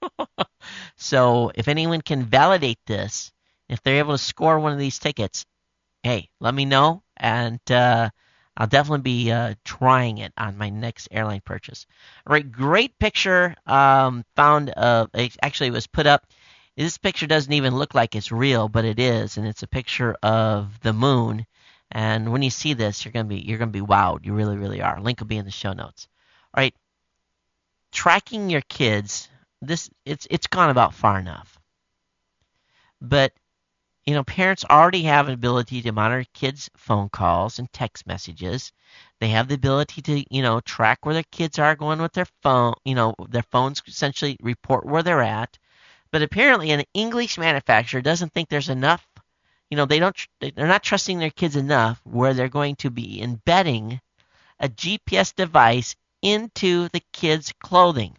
So if anyone can validate this, if they're able to score one of these tickets, hey, let me know. And I'll definitely be trying it on my next airline purchase. All right, great picture found. Actually, it was put up. This picture doesn't even look like it's real, but it is, and it's a picture of the moon. And when you see this, you're gonna be wowed. You really, really are. Link will be in the show notes. All right, tracking your kids. It's gone about far enough, but parents already have an ability to monitor kids' phone calls and text messages. They have the ability to, track where their kids are going with their phone. Their phones essentially report where they're at. But apparently, an English manufacturer doesn't think there's enough. They're not trusting their kids enough where they're going to be embedding a GPS device into the kids' clothing.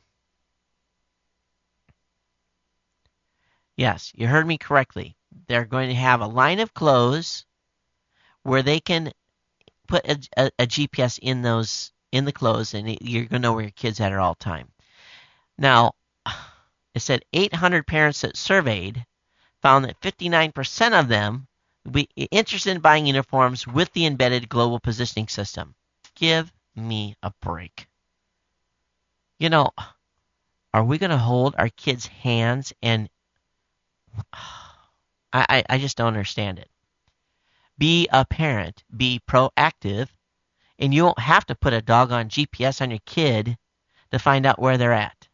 Yes, you heard me correctly. They're going to have a line of clothes where they can put a GPS in the clothes, and you're going to know where your kids at all time. Now, it said 800 parents that surveyed found that 59% of them would be interested in buying uniforms with the embedded global positioning system. Give me a break. Are we going to hold our kids' hands and I just don't understand it. Be a parent. Be proactive. And you won't have to put a doggone GPS on your kid to find out where they're at.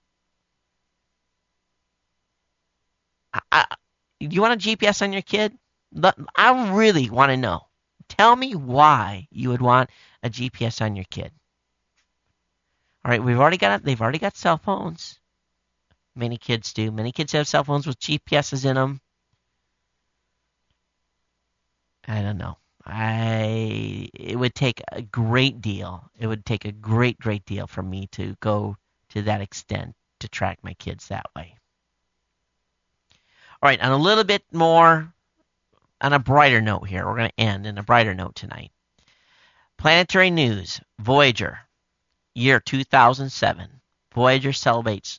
You want a GPS on your kid? I really want to know. Tell me why you would want a GPS on your kid. All right, they've already got cell phones. Many kids do. Many kids have cell phones with GPSs in them. I don't know. It would take a great deal. It would take a great deal for me to go to that extent to track my kids that way. All right, on a little bit more, on a brighter note here. We're going to end in a brighter note tonight. Planetary news. Voyager, year 2007. Voyager celebrates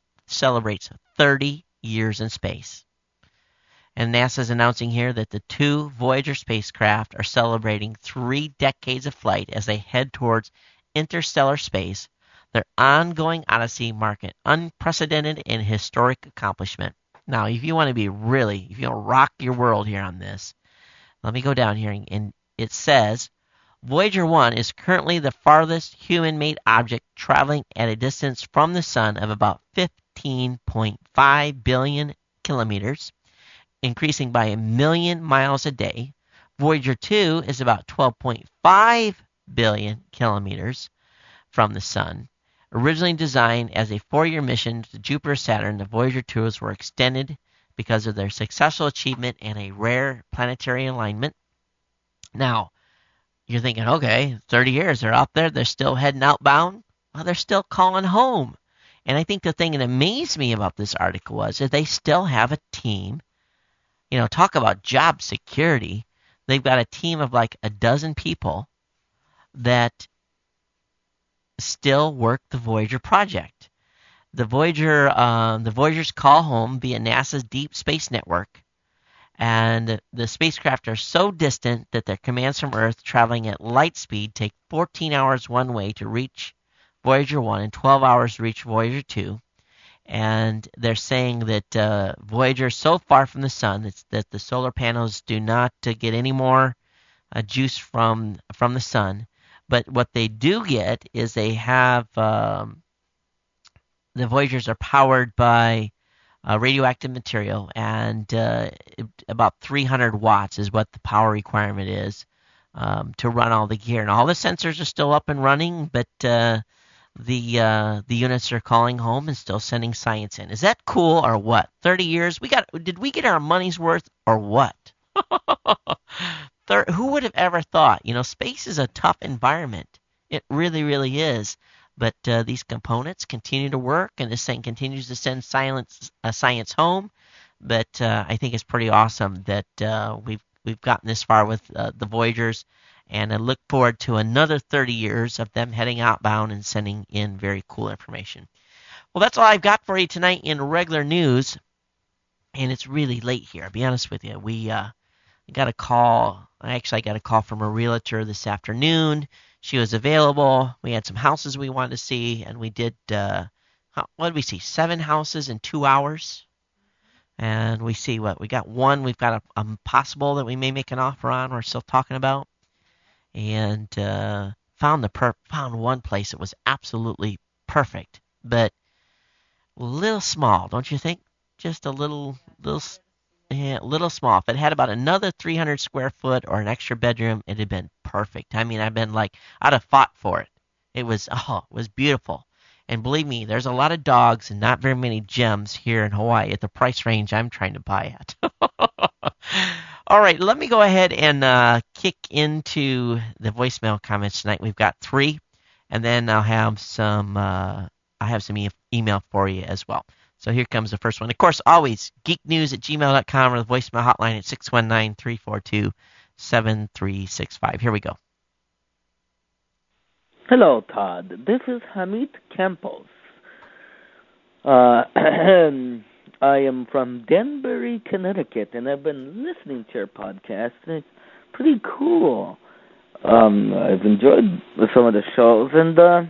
30 years in space. And NASA's announcing here that the two Voyager spacecraft are celebrating 3 decades of flight as they head towards interstellar space. Their ongoing odyssey mark an unprecedented and historic accomplishment. Now, if you want to rock your world here on this, let me go down here, and it says, Voyager 1 is currently the farthest human-made object traveling at a distance from the sun of about 15.5 billion kilometers, increasing by 1 million miles a day. Voyager 2 is about 12.5 billion kilometers from the sun. Originally designed as a 4-year mission to Jupiter-Saturn, the Voyager tours were extended because of their successful achievement and a rare planetary alignment. Now, you're thinking, okay, 30 years, they're out there, they're still heading outbound. Well, they're still calling home. And I think the thing that amazed me about this article was that they still have a team. Talk about job security. They've got a team of like a dozen people that still work the Voyager project. The Voyagers call home via NASA's Deep Space Network, and the spacecraft are so distant that their commands from Earth traveling at light speed take 14 hours one way to reach Voyager 1 and 12 hours to reach Voyager 2. And they're saying that Voyager is so far from the sun that the solar panels do not get any more juice from the sun. But what they do get is they have the Voyagers are powered by radioactive material, and about 300 watts is what the power requirement is to run all the gear. And all the sensors are still up and running, but the units are calling home and still sending science in. Is that cool or what? 30 years? Did we get our money's worth or what? Who would have ever thought? Space is a tough environment. It really, really is. But these components continue to work, and this thing continues to send science home. But I think it's pretty awesome that we've gotten this far with the Voyagers, and I look forward to another 30 years of them heading outbound and sending in very cool information. Well, that's all I've got for you tonight in regular news, and it's really late here. I'll be honest with you. I got a call. I got a call from a realtor this afternoon. she was available. We had some houses we wanted to see, and we did, what did we see? 7 houses in 2 hours. And we see what? We got one. We've got a possible that we may make an offer on. We're still talking about. And found one place that was absolutely perfect, but a little small, don't you think? Just a little small. If it had about another 300 square foot or an extra bedroom, it'd have been perfect. I mean, I'd have fought for it. It was beautiful. And believe me, there's a lot of dogs and not very many gems here in Hawaii at the price range I'm trying to buy at. All right, let me go ahead and kick into the voicemail comments tonight. We've got 3, and then I'll have some email for you as well. So here comes the first one. Of course, always geeknews@gmail.com or the voicemail hotline at 619-342-7365. Here we go. Hello, Todd. This is Hamid Campos. I am from Danbury, Connecticut, and I've been listening to your podcast, and it's pretty cool. I've enjoyed some of the shows, and that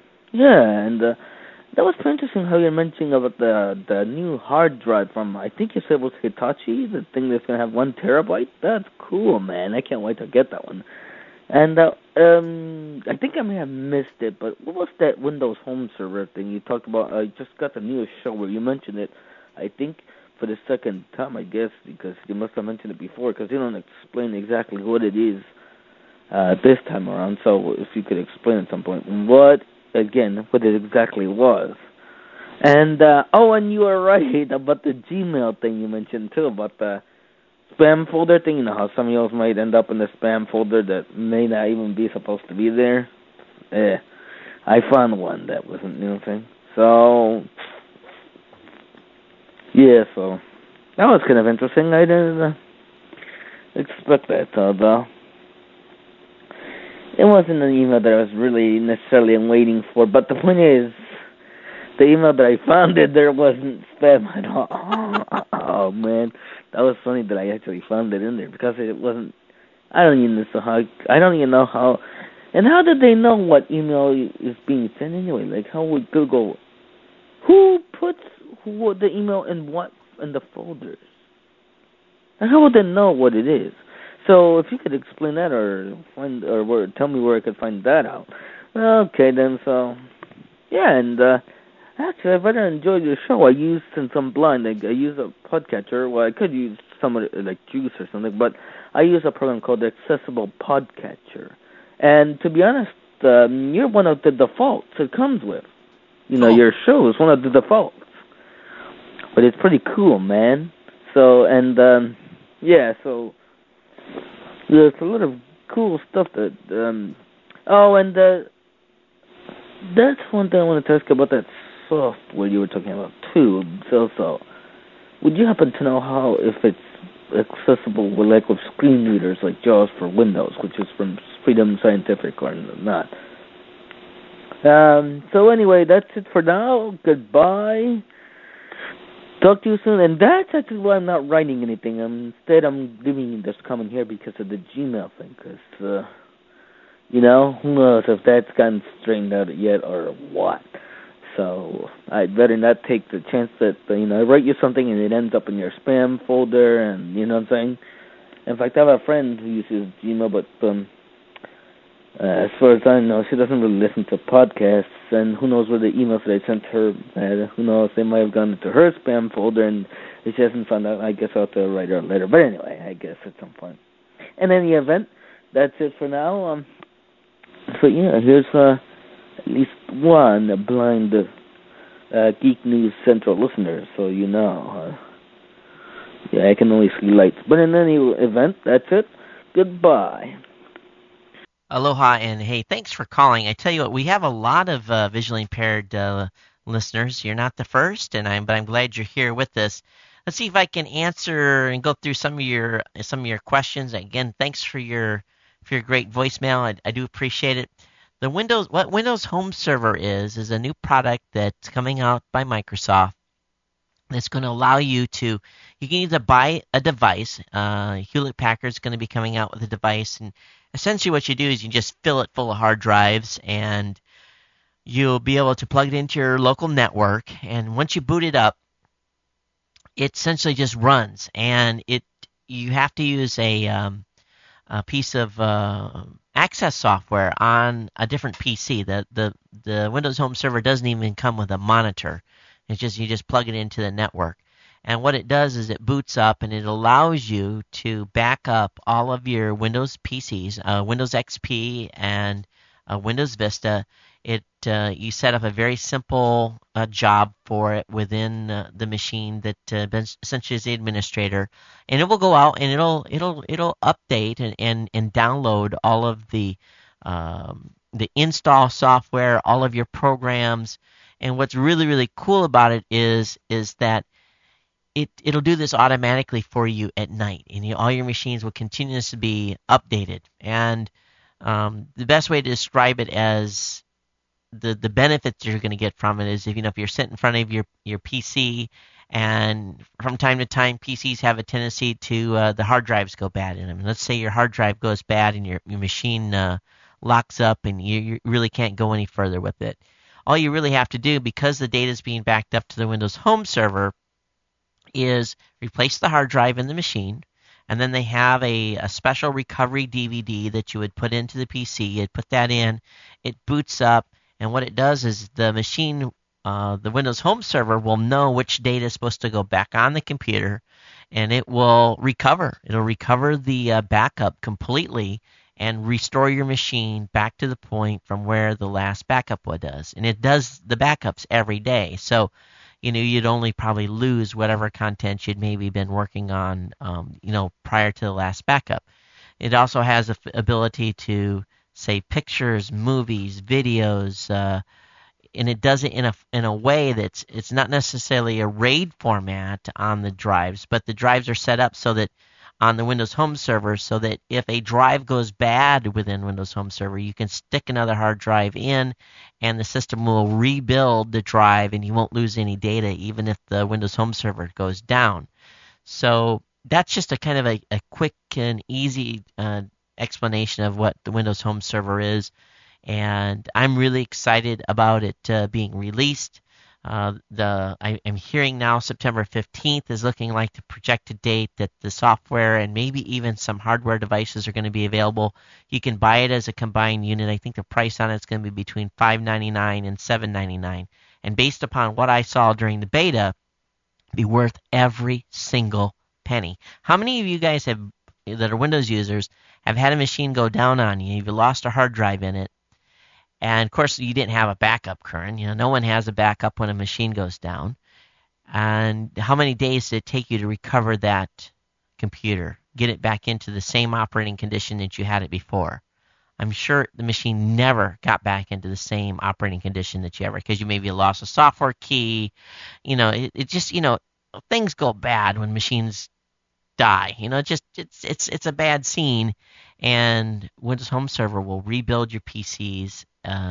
was pretty interesting how you're mentioning about the new hard drive from, I think you said it was Hitachi, the thing that's going to have 1 terabyte. That's cool, man. I can't wait to get that one. And I think I may have missed it, but what was that Windows Home Server thing you talked about? I just got the newest show where you mentioned it, I think, for the second time, I guess, because you must have mentioned it before, because you don't explain exactly what it is this time around. So if you could explain at some point what it exactly was. And, and you were right about the Gmail thing you mentioned, too, about the spam folder thing. You know how some emails might end up in the spam folder that may not even be supposed to be there? I found one that wasn't, thing. So, yeah, so that was kind of interesting. I didn't expect that, though. It wasn't an email that I was really necessarily waiting for, but the point is, the email that I found there wasn't spam at all. Oh, man. That was funny that I actually found it in there, because it wasn't, I don't even know how, and how did they know what email is being sent anyway? Like, how would Google, who puts the email in the folders? And how would they know what it is? So if you could explain that or tell me where I could find that out. Well, okay then, so, yeah, and actually, I've rather enjoyed your show. Since I'm blind, I use a podcatcher. Well, I could use somebody like Juice or something, but I use a program called Accessible Podcatcher. And to be honest, you're one of the defaults it comes with. Your show is one of the defaults. But it's pretty cool, man. So, and, so there's a lot of cool stuff that, that's one thing I wanted to ask about that software you were talking about too. So, would you happen to know how, if it's accessible with screen readers like JAWS for Windows, which is from Freedom Scientific, or not? So anyway, that's it for now. Goodbye. Talk to you soon. And that's actually why I'm not writing anything. Instead, I'm leaving this comment here because of the Gmail thing. Because, who knows if that's gotten straightened out yet or what. So I'd better not take the chance that, I write you something and it ends up in your spam folder, and you know what I'm saying? In fact, I have a friend who uses Gmail, but as far as I know, she doesn't really listen to podcasts, and who knows where the emails that I sent her, who knows, they might have gone into her spam folder, and if she hasn't found out, I guess I'll have to write her a letter. But anyway, I guess at some point. In any event, that's it for now. So yeah, here's at least one blind Geek News Central listener, so yeah, I can only see lights. But in any event, that's it. Goodbye. Aloha, and hey, thanks for calling. I tell you what, we have a lot of visually impaired listeners. You're not the first, but I'm glad you're here with us. Let's see if I can answer and go through some of your questions. Again, thanks for your great voicemail. I do appreciate it. What Windows Home Server is a new product that's coming out by Microsoft that's going to allow you to, you can either buy a device. Hewlett-Packard's going to be coming out with a device, and essentially what you do is you just fill it full of hard drives, and you'll be able to plug it into your local network. And once you boot it up, it essentially just runs, and you have to use a piece of access software on a different PC. The Windows Home Server doesn't even come with a monitor. It's just you just plug it into the network. And what it does is it boots up, and it allows you to back up all of your Windows PCs, Windows XP and Windows Vista. You set up a very simple job for it within the machine that essentially is the administrator, and it will go out and it'll update and download all of the install software, all of your programs. And what's really, really cool about it is that it'll do this automatically for you at night, and all your machines will continue to be updated. And the best way to describe it as the benefits you're going to get from it is if you're sitting in front of your PC, and from time to time PCs have a tendency to the hard drives go bad in them. And let's say your hard drive goes bad and your machine locks up and you really can't go any further with it. All you really have to do, because the data is being backed up to the Windows Home Server, is replace the hard drive in the machine, and then they have a special recovery DVD that you would put into the PC. You'd put that in, it boots up, and what it does is the machine, the Windows Home Server, will know which data is supposed to go back on the computer, and it will recover. It'll recover the backup completely and restore your machine back to the point from where the last backup was. And it does the backups every day. So, you'd only probably lose whatever content you'd maybe been working on, prior to the last backup. It also has the ability to save pictures, movies, videos, and it does it in a way that's it's not necessarily a RAID format on the drives, but the drives are set up so that on the Windows Home Server, so that if a drive goes bad within Windows Home Server, you can stick another hard drive in, and the system will rebuild the drive, and you won't lose any data even if the Windows Home Server goes down. So that's just a kind of a quick and easy explanation of what the Windows Home Server is, and I'm really excited about it being released. I'm hearing now September 15th is looking like the projected date that the software and maybe even some hardware devices are going to be available. You can buy it as a combined unit. I think the price on it's going to be between $5.99 and $7.99. And based upon what I saw during the beta, be worth every single penny. How many of you guys that are Windows users have had a machine go down on you? You've lost a hard drive in it. And, of course, you didn't have a backup current. No one has a backup when a machine goes down. And how many days did it take you to recover that computer, get it back into the same operating condition that you had it before? I'm sure the machine never got back into the same operating condition that you ever, because you maybe lost a software key. It just, things go bad when machines die. It's a bad scene. And Windows Home Server will rebuild your PCs,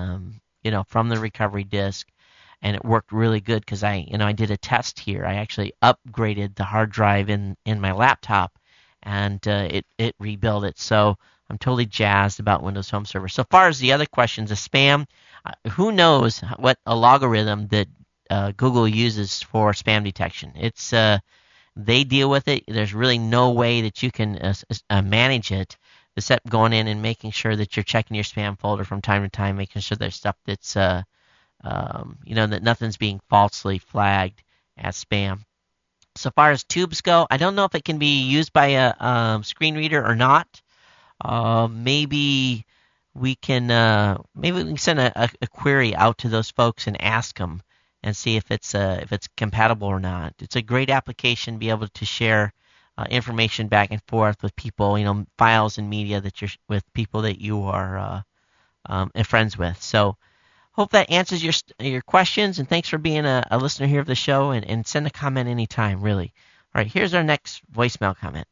from the recovery disk, and it worked really good because I did a test here. I actually upgraded the hard drive in my laptop, and it rebuilt it. So I'm totally jazzed about Windows Home Server. So far as the other questions, the spam, who knows what a logarithm that Google uses for spam detection. It's they deal with it. There's really no way that you can manage it, except going in and making sure that you're checking your spam folder from time to time, making sure there's stuff that's, that nothing's being falsely flagged as spam. So far as tubes go, I don't know if it can be used by a screen reader or not. Maybe we can send a query out to those folks and ask them and see if it's compatible or not. It's a great application to be able to share information back and forth with people, files and media that you're with people that you are friends with. So hope that answers your questions, and thanks for being a listener here of the show, and send a comment anytime, really. All right, here's our next voicemail comment.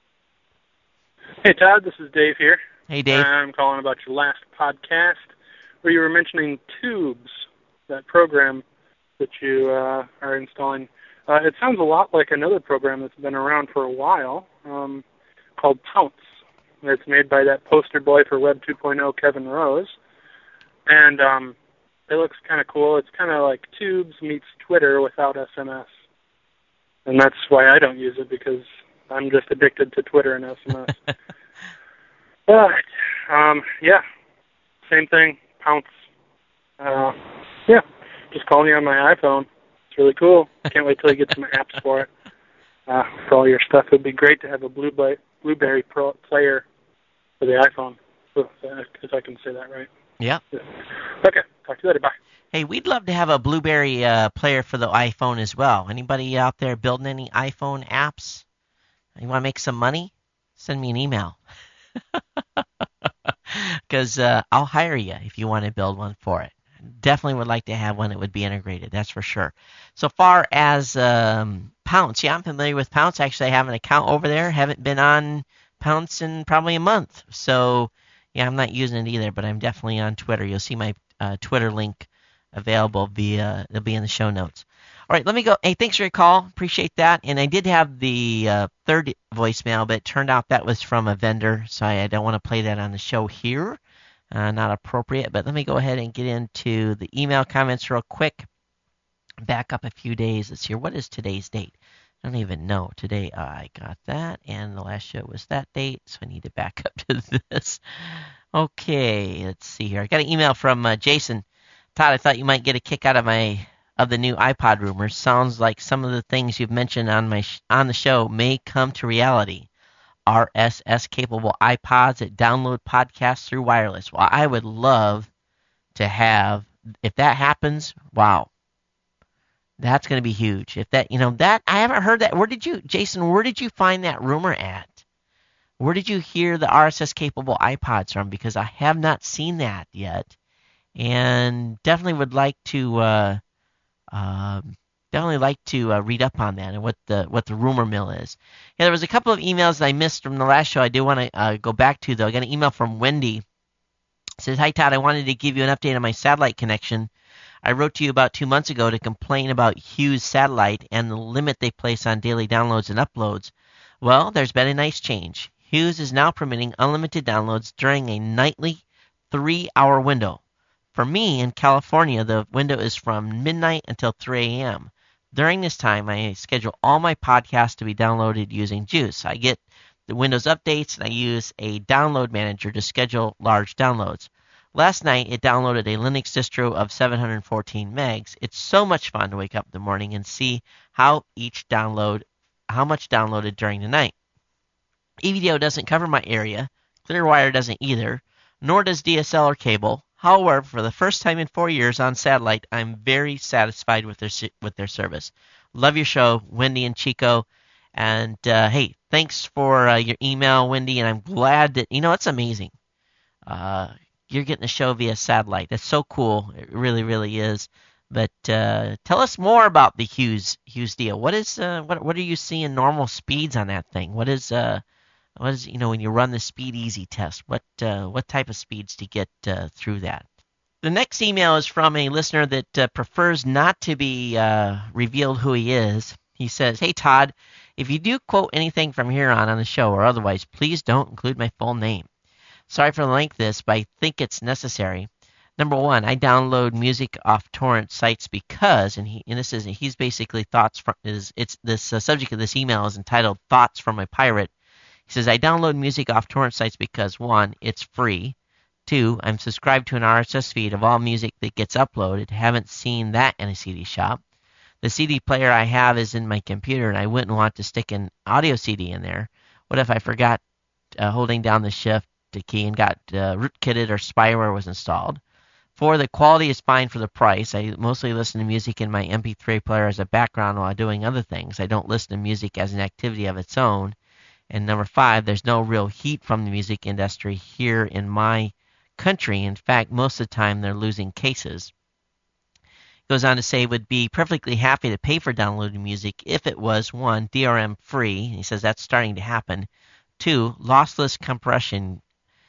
Hey, Todd, this is Dave here. Hey, Dave. I'm calling about your last podcast where you were mentioning Tubes, that program that you are installing. It sounds a lot like another program that's been around for a while called Pounce. It's made by that poster boy for Web 2.0, Kevin Rose. And it looks kind of cool. It's kind of like Tubes meets Twitter without SMS. And that's why I don't use it, because I'm just addicted to Twitter and SMS. But, yeah, same thing, Pounce. Yeah, just call me on my iPhone. It's really cool. Can't wait till you get some apps for it. For all your stuff, it would be great to have a Blueberry player for the iPhone, if I can say that right. Yeah. Okay, talk to you later. Bye. Hey, we'd love to have a Blueberry player for the iPhone as well. Anybody out there building any iPhone apps? You want to make some money? Send me an email. Because I'll hire you if you want to build one for it. Definitely would like to have one that would be integrated, that's for sure. So far as Pounce, yeah, I'm familiar with Pounce. Actually, I have an account over there. Haven't been on Pounce in probably a month. So, yeah, I'm not using it either, but I'm definitely on Twitter. You'll see my Twitter link available it'll be in the show notes. All right, let me go. Hey, thanks for your call. Appreciate that. And I did have the third voicemail, but it turned out that was from a vendor, so I don't want to play that on the show here. Not appropriate, but let me go ahead and get into the email comments real quick. Back up a few days. Let's see here. What is today's date? I don't even know. Today I got that, and the last show was that date, so I need to back up to this. Okay, let's see here. I got an email from Jason. Todd, I thought you might get a kick out of the new iPod rumors. Sounds like some of the things you've mentioned on the show may come to reality. RSS-capable iPods that download podcasts through wireless. Well, I would love to have, if that happens, wow. That's going to be huge. If that, I haven't heard that. Jason, where did you find that rumor at? Where did you hear the RSS-capable iPods from? Because I have not seen that yet. And definitely would like to read up on that and what the rumor mill is. Yeah, there was a couple of emails that I missed from the last show. I do want to go back to, though. I got an email from Wendy. It says, "Hi, Todd. I wanted to give you an update on my satellite connection. I wrote to you about 2 months ago to complain about Hughes Satellite and the limit they place on daily downloads and uploads. Well, there's been a nice change. Hughes is now permitting unlimited downloads during a nightly 3-hour window. For me, in California, the window is from midnight until 3 a.m. During this time, I schedule all my podcasts to be downloaded using Juice. I get the Windows updates, and I use a download manager to schedule large downloads. Last night, it downloaded a Linux distro of 714 megs. It's so much fun to wake up in the morning and see how much downloaded during the night. eVideo doesn't cover my area. Clearwire doesn't either, nor does DSL or cable. However, for the first time in 4 years on satellite, I'm very satisfied with their service. Love your show, Wendy and Chico. And, hey, thanks for your email, Wendy, and I'm glad that, it's amazing. You're getting the show via satellite. That's so cool. It really, really is. But tell us more about the Hughes deal. What are you seeing normal speeds on that thing? What is when you run the Speed Easy test? What type of speeds to get through that? The next email is from a listener that prefers not to be revealed who he is. He says, "Hey Todd, if you do quote anything from here on the show or otherwise, please don't include my full name. Sorry for the length of this, but I think it's necessary. Number one, I download music off torrent sites because, he's basically thoughts from the subject of this email is entitled Thoughts from a Pirate. He says, I download music off torrent sites because 1, it's free. 2, I'm subscribed to an RSS feed of all music that gets uploaded. Haven't seen that in a CD shop. The CD player I have is in my computer, and I wouldn't want to stick an audio CD in there. What if I forgot holding down the shift key and got rootkitted or spyware was installed? 4, the quality is fine for the price. I mostly listen to music in my MP3 player as a background while doing other things. I don't listen to music as an activity of its own. And number 5, there's no real heat from the music industry here in my country. In fact, most of the time they're losing cases. He goes on to say would be perfectly happy to pay for downloading music if it was 1, DRM free. He says that's starting to happen. 2, lossless compression.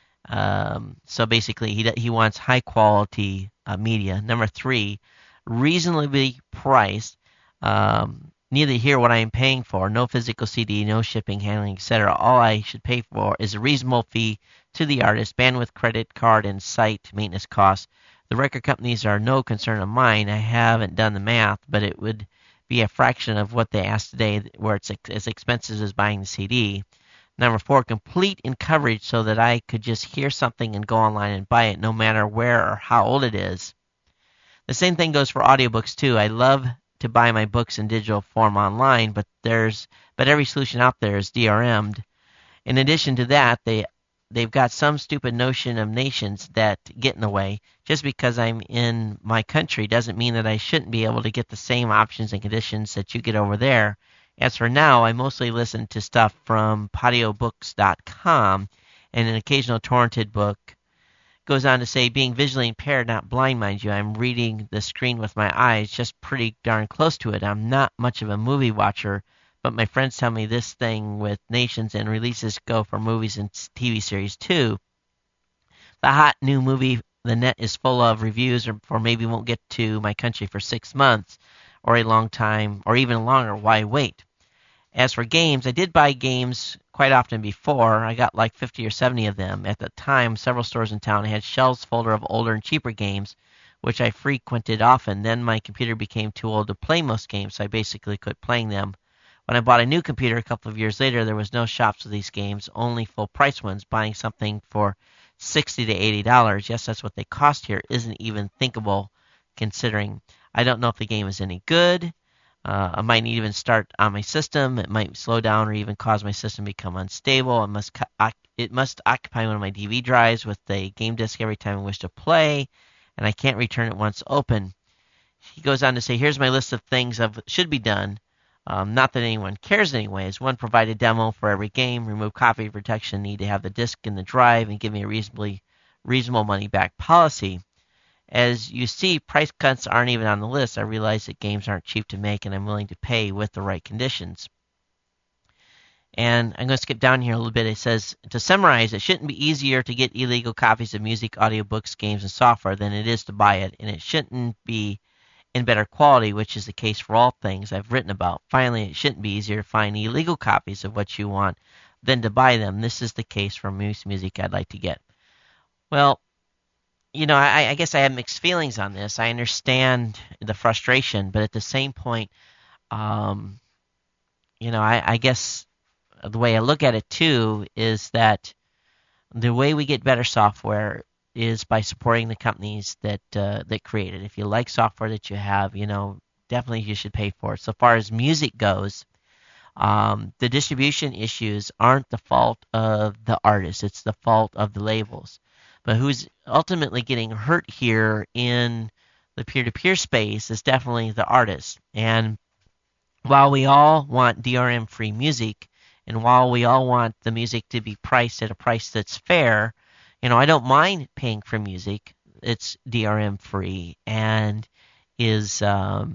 So basically he wants high quality media. Number 3, reasonably priced. neither here what I am paying for, no physical CD, no shipping, handling, etc. All I should pay for is a reasonable fee to the artist, bandwidth, credit card, and site maintenance costs. The record companies are no concern of mine. I haven't done the math, but it would be a fraction of what they ask today, where it's as expensive as buying the CD. Number 4, complete in coverage so that I could just hear something and go online and buy it, no matter where or how old it is. The same thing goes for audiobooks too. I love to buy my books in digital form online, but every solution out there is DRM'd. In addition to that, they've got some stupid notion of nations that get in the way. Just because I'm in my country doesn't mean that I shouldn't be able to get the same options and conditions that you get over there. As for now, I mostly listen to stuff from podiobooks.com, and an occasional torrented book. Goes on to say, being visually impaired, not blind, mind you, I'm reading the screen with my eyes, just pretty darn close to it. I'm not much of a movie watcher, but my friends tell me this thing with nations and releases go for movies and TV series too. The hot new movie the net is full of reviews or maybe won't get to my country for 6 months or a long time or even longer. Why wait? As for games, I did buy games quite often before. I got like 50 or 70 of them. At the time, several stores in town had shelves full of older and cheaper games, which I frequented often. Then my computer became too old to play most games, so I basically quit playing them. When I bought a new computer a couple of years later, there was no shops of these games, only full-price ones. Buying something for $60 to $80, yes, that's what they cost here, isn't even thinkable considering. I don't know if the game is any good. I might even start on my system. It might slow down or even cause my system to become unstable. It must occupy one of my DVD drives with the game disc every time I wish to play, and I can't return it once open. He goes on to say, here's my list of things that should be done. Not that anyone cares anyways. 1, provide a demo for every game. Remove copy protection. Need to have the disc in the drive and give me a reasonable money-back policy. As you see, price cuts aren't even on the list. I realize that games aren't cheap to make, and I'm willing to pay with the right conditions. And I'm going to skip down here a little bit. It says, to summarize, it shouldn't be easier to get illegal copies of music, audiobooks, games, and software than it is to buy it, and it shouldn't be in better quality, which is the case for all things I've written about. Finally, it shouldn't be easier to find illegal copies of what you want than to buy them. This is the case for most music I'd like to get. Well, I guess I have mixed feelings on this. I understand the frustration, but at the same point, I guess the way I look at it too is that the way we get better software is by supporting the companies that create it. If you like software that you have, definitely you should pay for it. So far as music goes, the distribution issues aren't the fault of the artist. It's the fault of the labels. But who's ultimately getting hurt here in the peer-to-peer space is definitely the artist. And while we all want DRM-free music, and while we all want the music to be priced at a price that's fair, I don't mind paying for music. It's DRM-free and is, as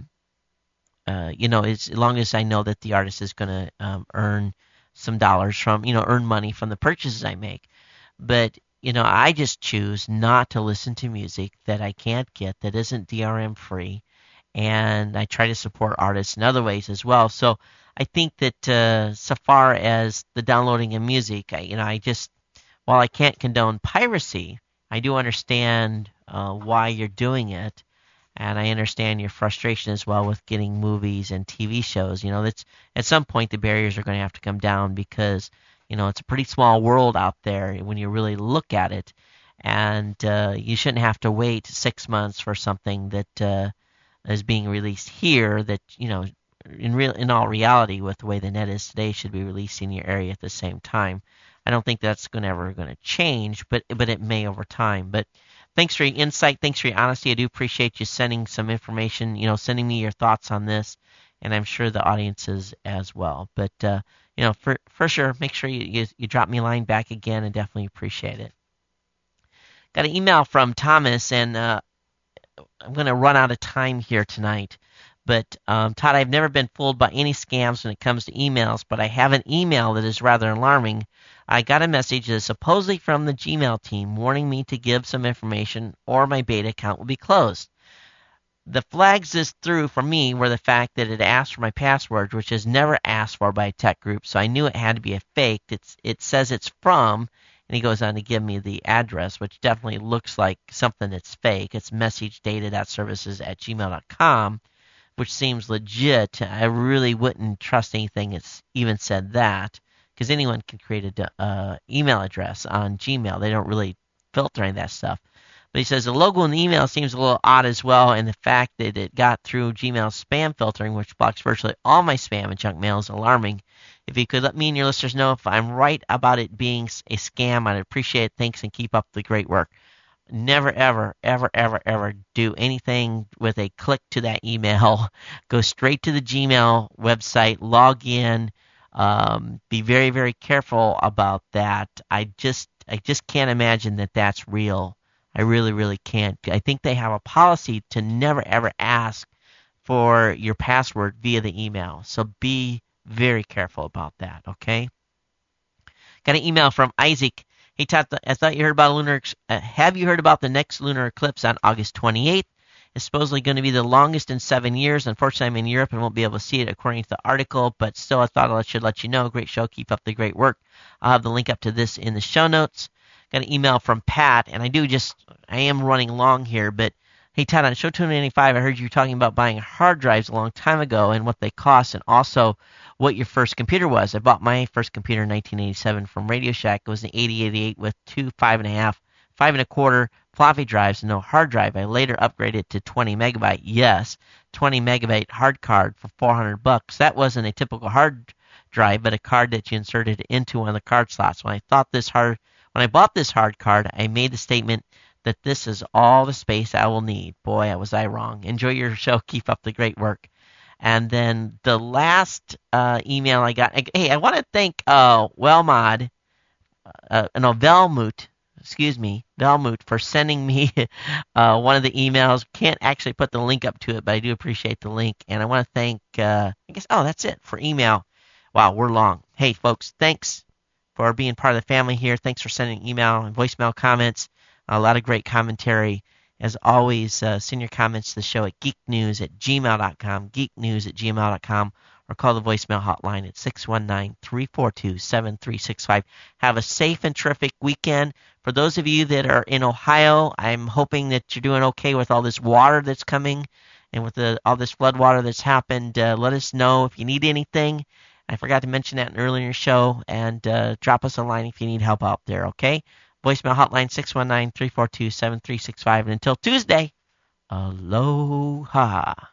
long as I know that the artist is going to earn some dollars from, earn money from the purchases I make. But I just choose not to listen to music that I can't get, that isn't DRM free, and I try to support artists in other ways as well. So I think that so far as the downloading of music, while I can't condone piracy, I do understand why you're doing it, and I understand your frustration as well with getting movies and TV shows. That's at some point the barriers are going to have to come down because it's a pretty small world out there when you really look at it, and you shouldn't have to wait 6 months for something that is being released here that, in all reality, with the way the net is today, should be released in your area at the same time. I don't think that's ever going to change, but it may over time. But thanks for your insight. Thanks for your honesty. I do appreciate you sending some information, sending me your thoughts on this, and I'm sure the audiences as well. But for sure, make sure you drop me a line back again. I definitely appreciate it. Got an email from Thomas, and I'm going to run out of time here tonight. But Todd, I've never been fooled by any scams when it comes to emails, but I have an email that is rather alarming. I got a message that is supposedly from the Gmail team warning me to give some information or my beta account will be closed. the flags this through for me were the fact that it asked for my password, which is never asked for by a tech group, so I knew it had to be a fake. It says it's from, and he goes on to give me the address, which definitely looks like something that's fake. It's messagedata.services@gmail.com, which seems legit. I really wouldn't trust anything that's even said that, because anyone can create an email address on Gmail. They don't really filter any of that stuff. But he says the logo in the email seems a little odd as well, and the fact that it got through Gmail's spam filtering, which blocks virtually all my spam and junk mail, is alarming. If you could let me and your listeners know if I'm right about it being a scam, I'd appreciate it. Thanks, and keep up the great work. Never, ever, ever, ever, ever do anything with a click to that email. Go straight to the Gmail website, log in. Be very, very careful about that. I just can't imagine that that's real. I really, really can't. I think they have a policy to never, ever ask for your password via the email. So be very careful about that, okay? Got an email from Isaac. Hey, Todd, I thought you heard about have you heard about the next lunar eclipse on August 28th? It's supposedly going to be the longest in 7 years. Unfortunately, I'm in Europe and won't be able to see it according to the article, but still I thought I should let you know. Great show. Keep up the great work. I'll have the link up to this in the show notes. Got an email from Pat, and I am running long here, but hey, Todd, on Show 295, I heard you talking about buying hard drives a long time ago and what they cost, and also what your first computer was. I bought my first computer in 1987 from Radio Shack. It was an 8088 with two 5.5, 5.25 floppy drives and no hard drive. I later upgraded it to 20 megabyte. Yes, 20 megabyte hard card for $400. That wasn't a typical hard drive, but a card that you inserted into one of the card slots. When I bought this hard card, I made the statement that this is all the space I will need. Boy, was I wrong. Enjoy your show. Keep up the great work. And then the last email I got, hey, I want to thank Velmut, for sending me one of the emails. Can't actually put the link up to it, but I do appreciate the link. And I want to thank, that's it for email. Wow, we're long. Hey, folks, thanks for being part of the family here. Thanks for sending email and voicemail comments. A lot of great commentary. As always, send your comments to the show at geeknews@gmail.com, geeknews@gmail.com, or call the voicemail hotline at 619-342-7365. Have a safe and terrific weekend. For those of you that are in Ohio, I'm hoping that you're doing okay with all this water that's coming and with all this flood water that's happened. Let us know if you need anything. I forgot to mention that in an earlier show, and drop us a line if you need help out there, okay? Voicemail hotline 619-342-7365. And until Tuesday, aloha.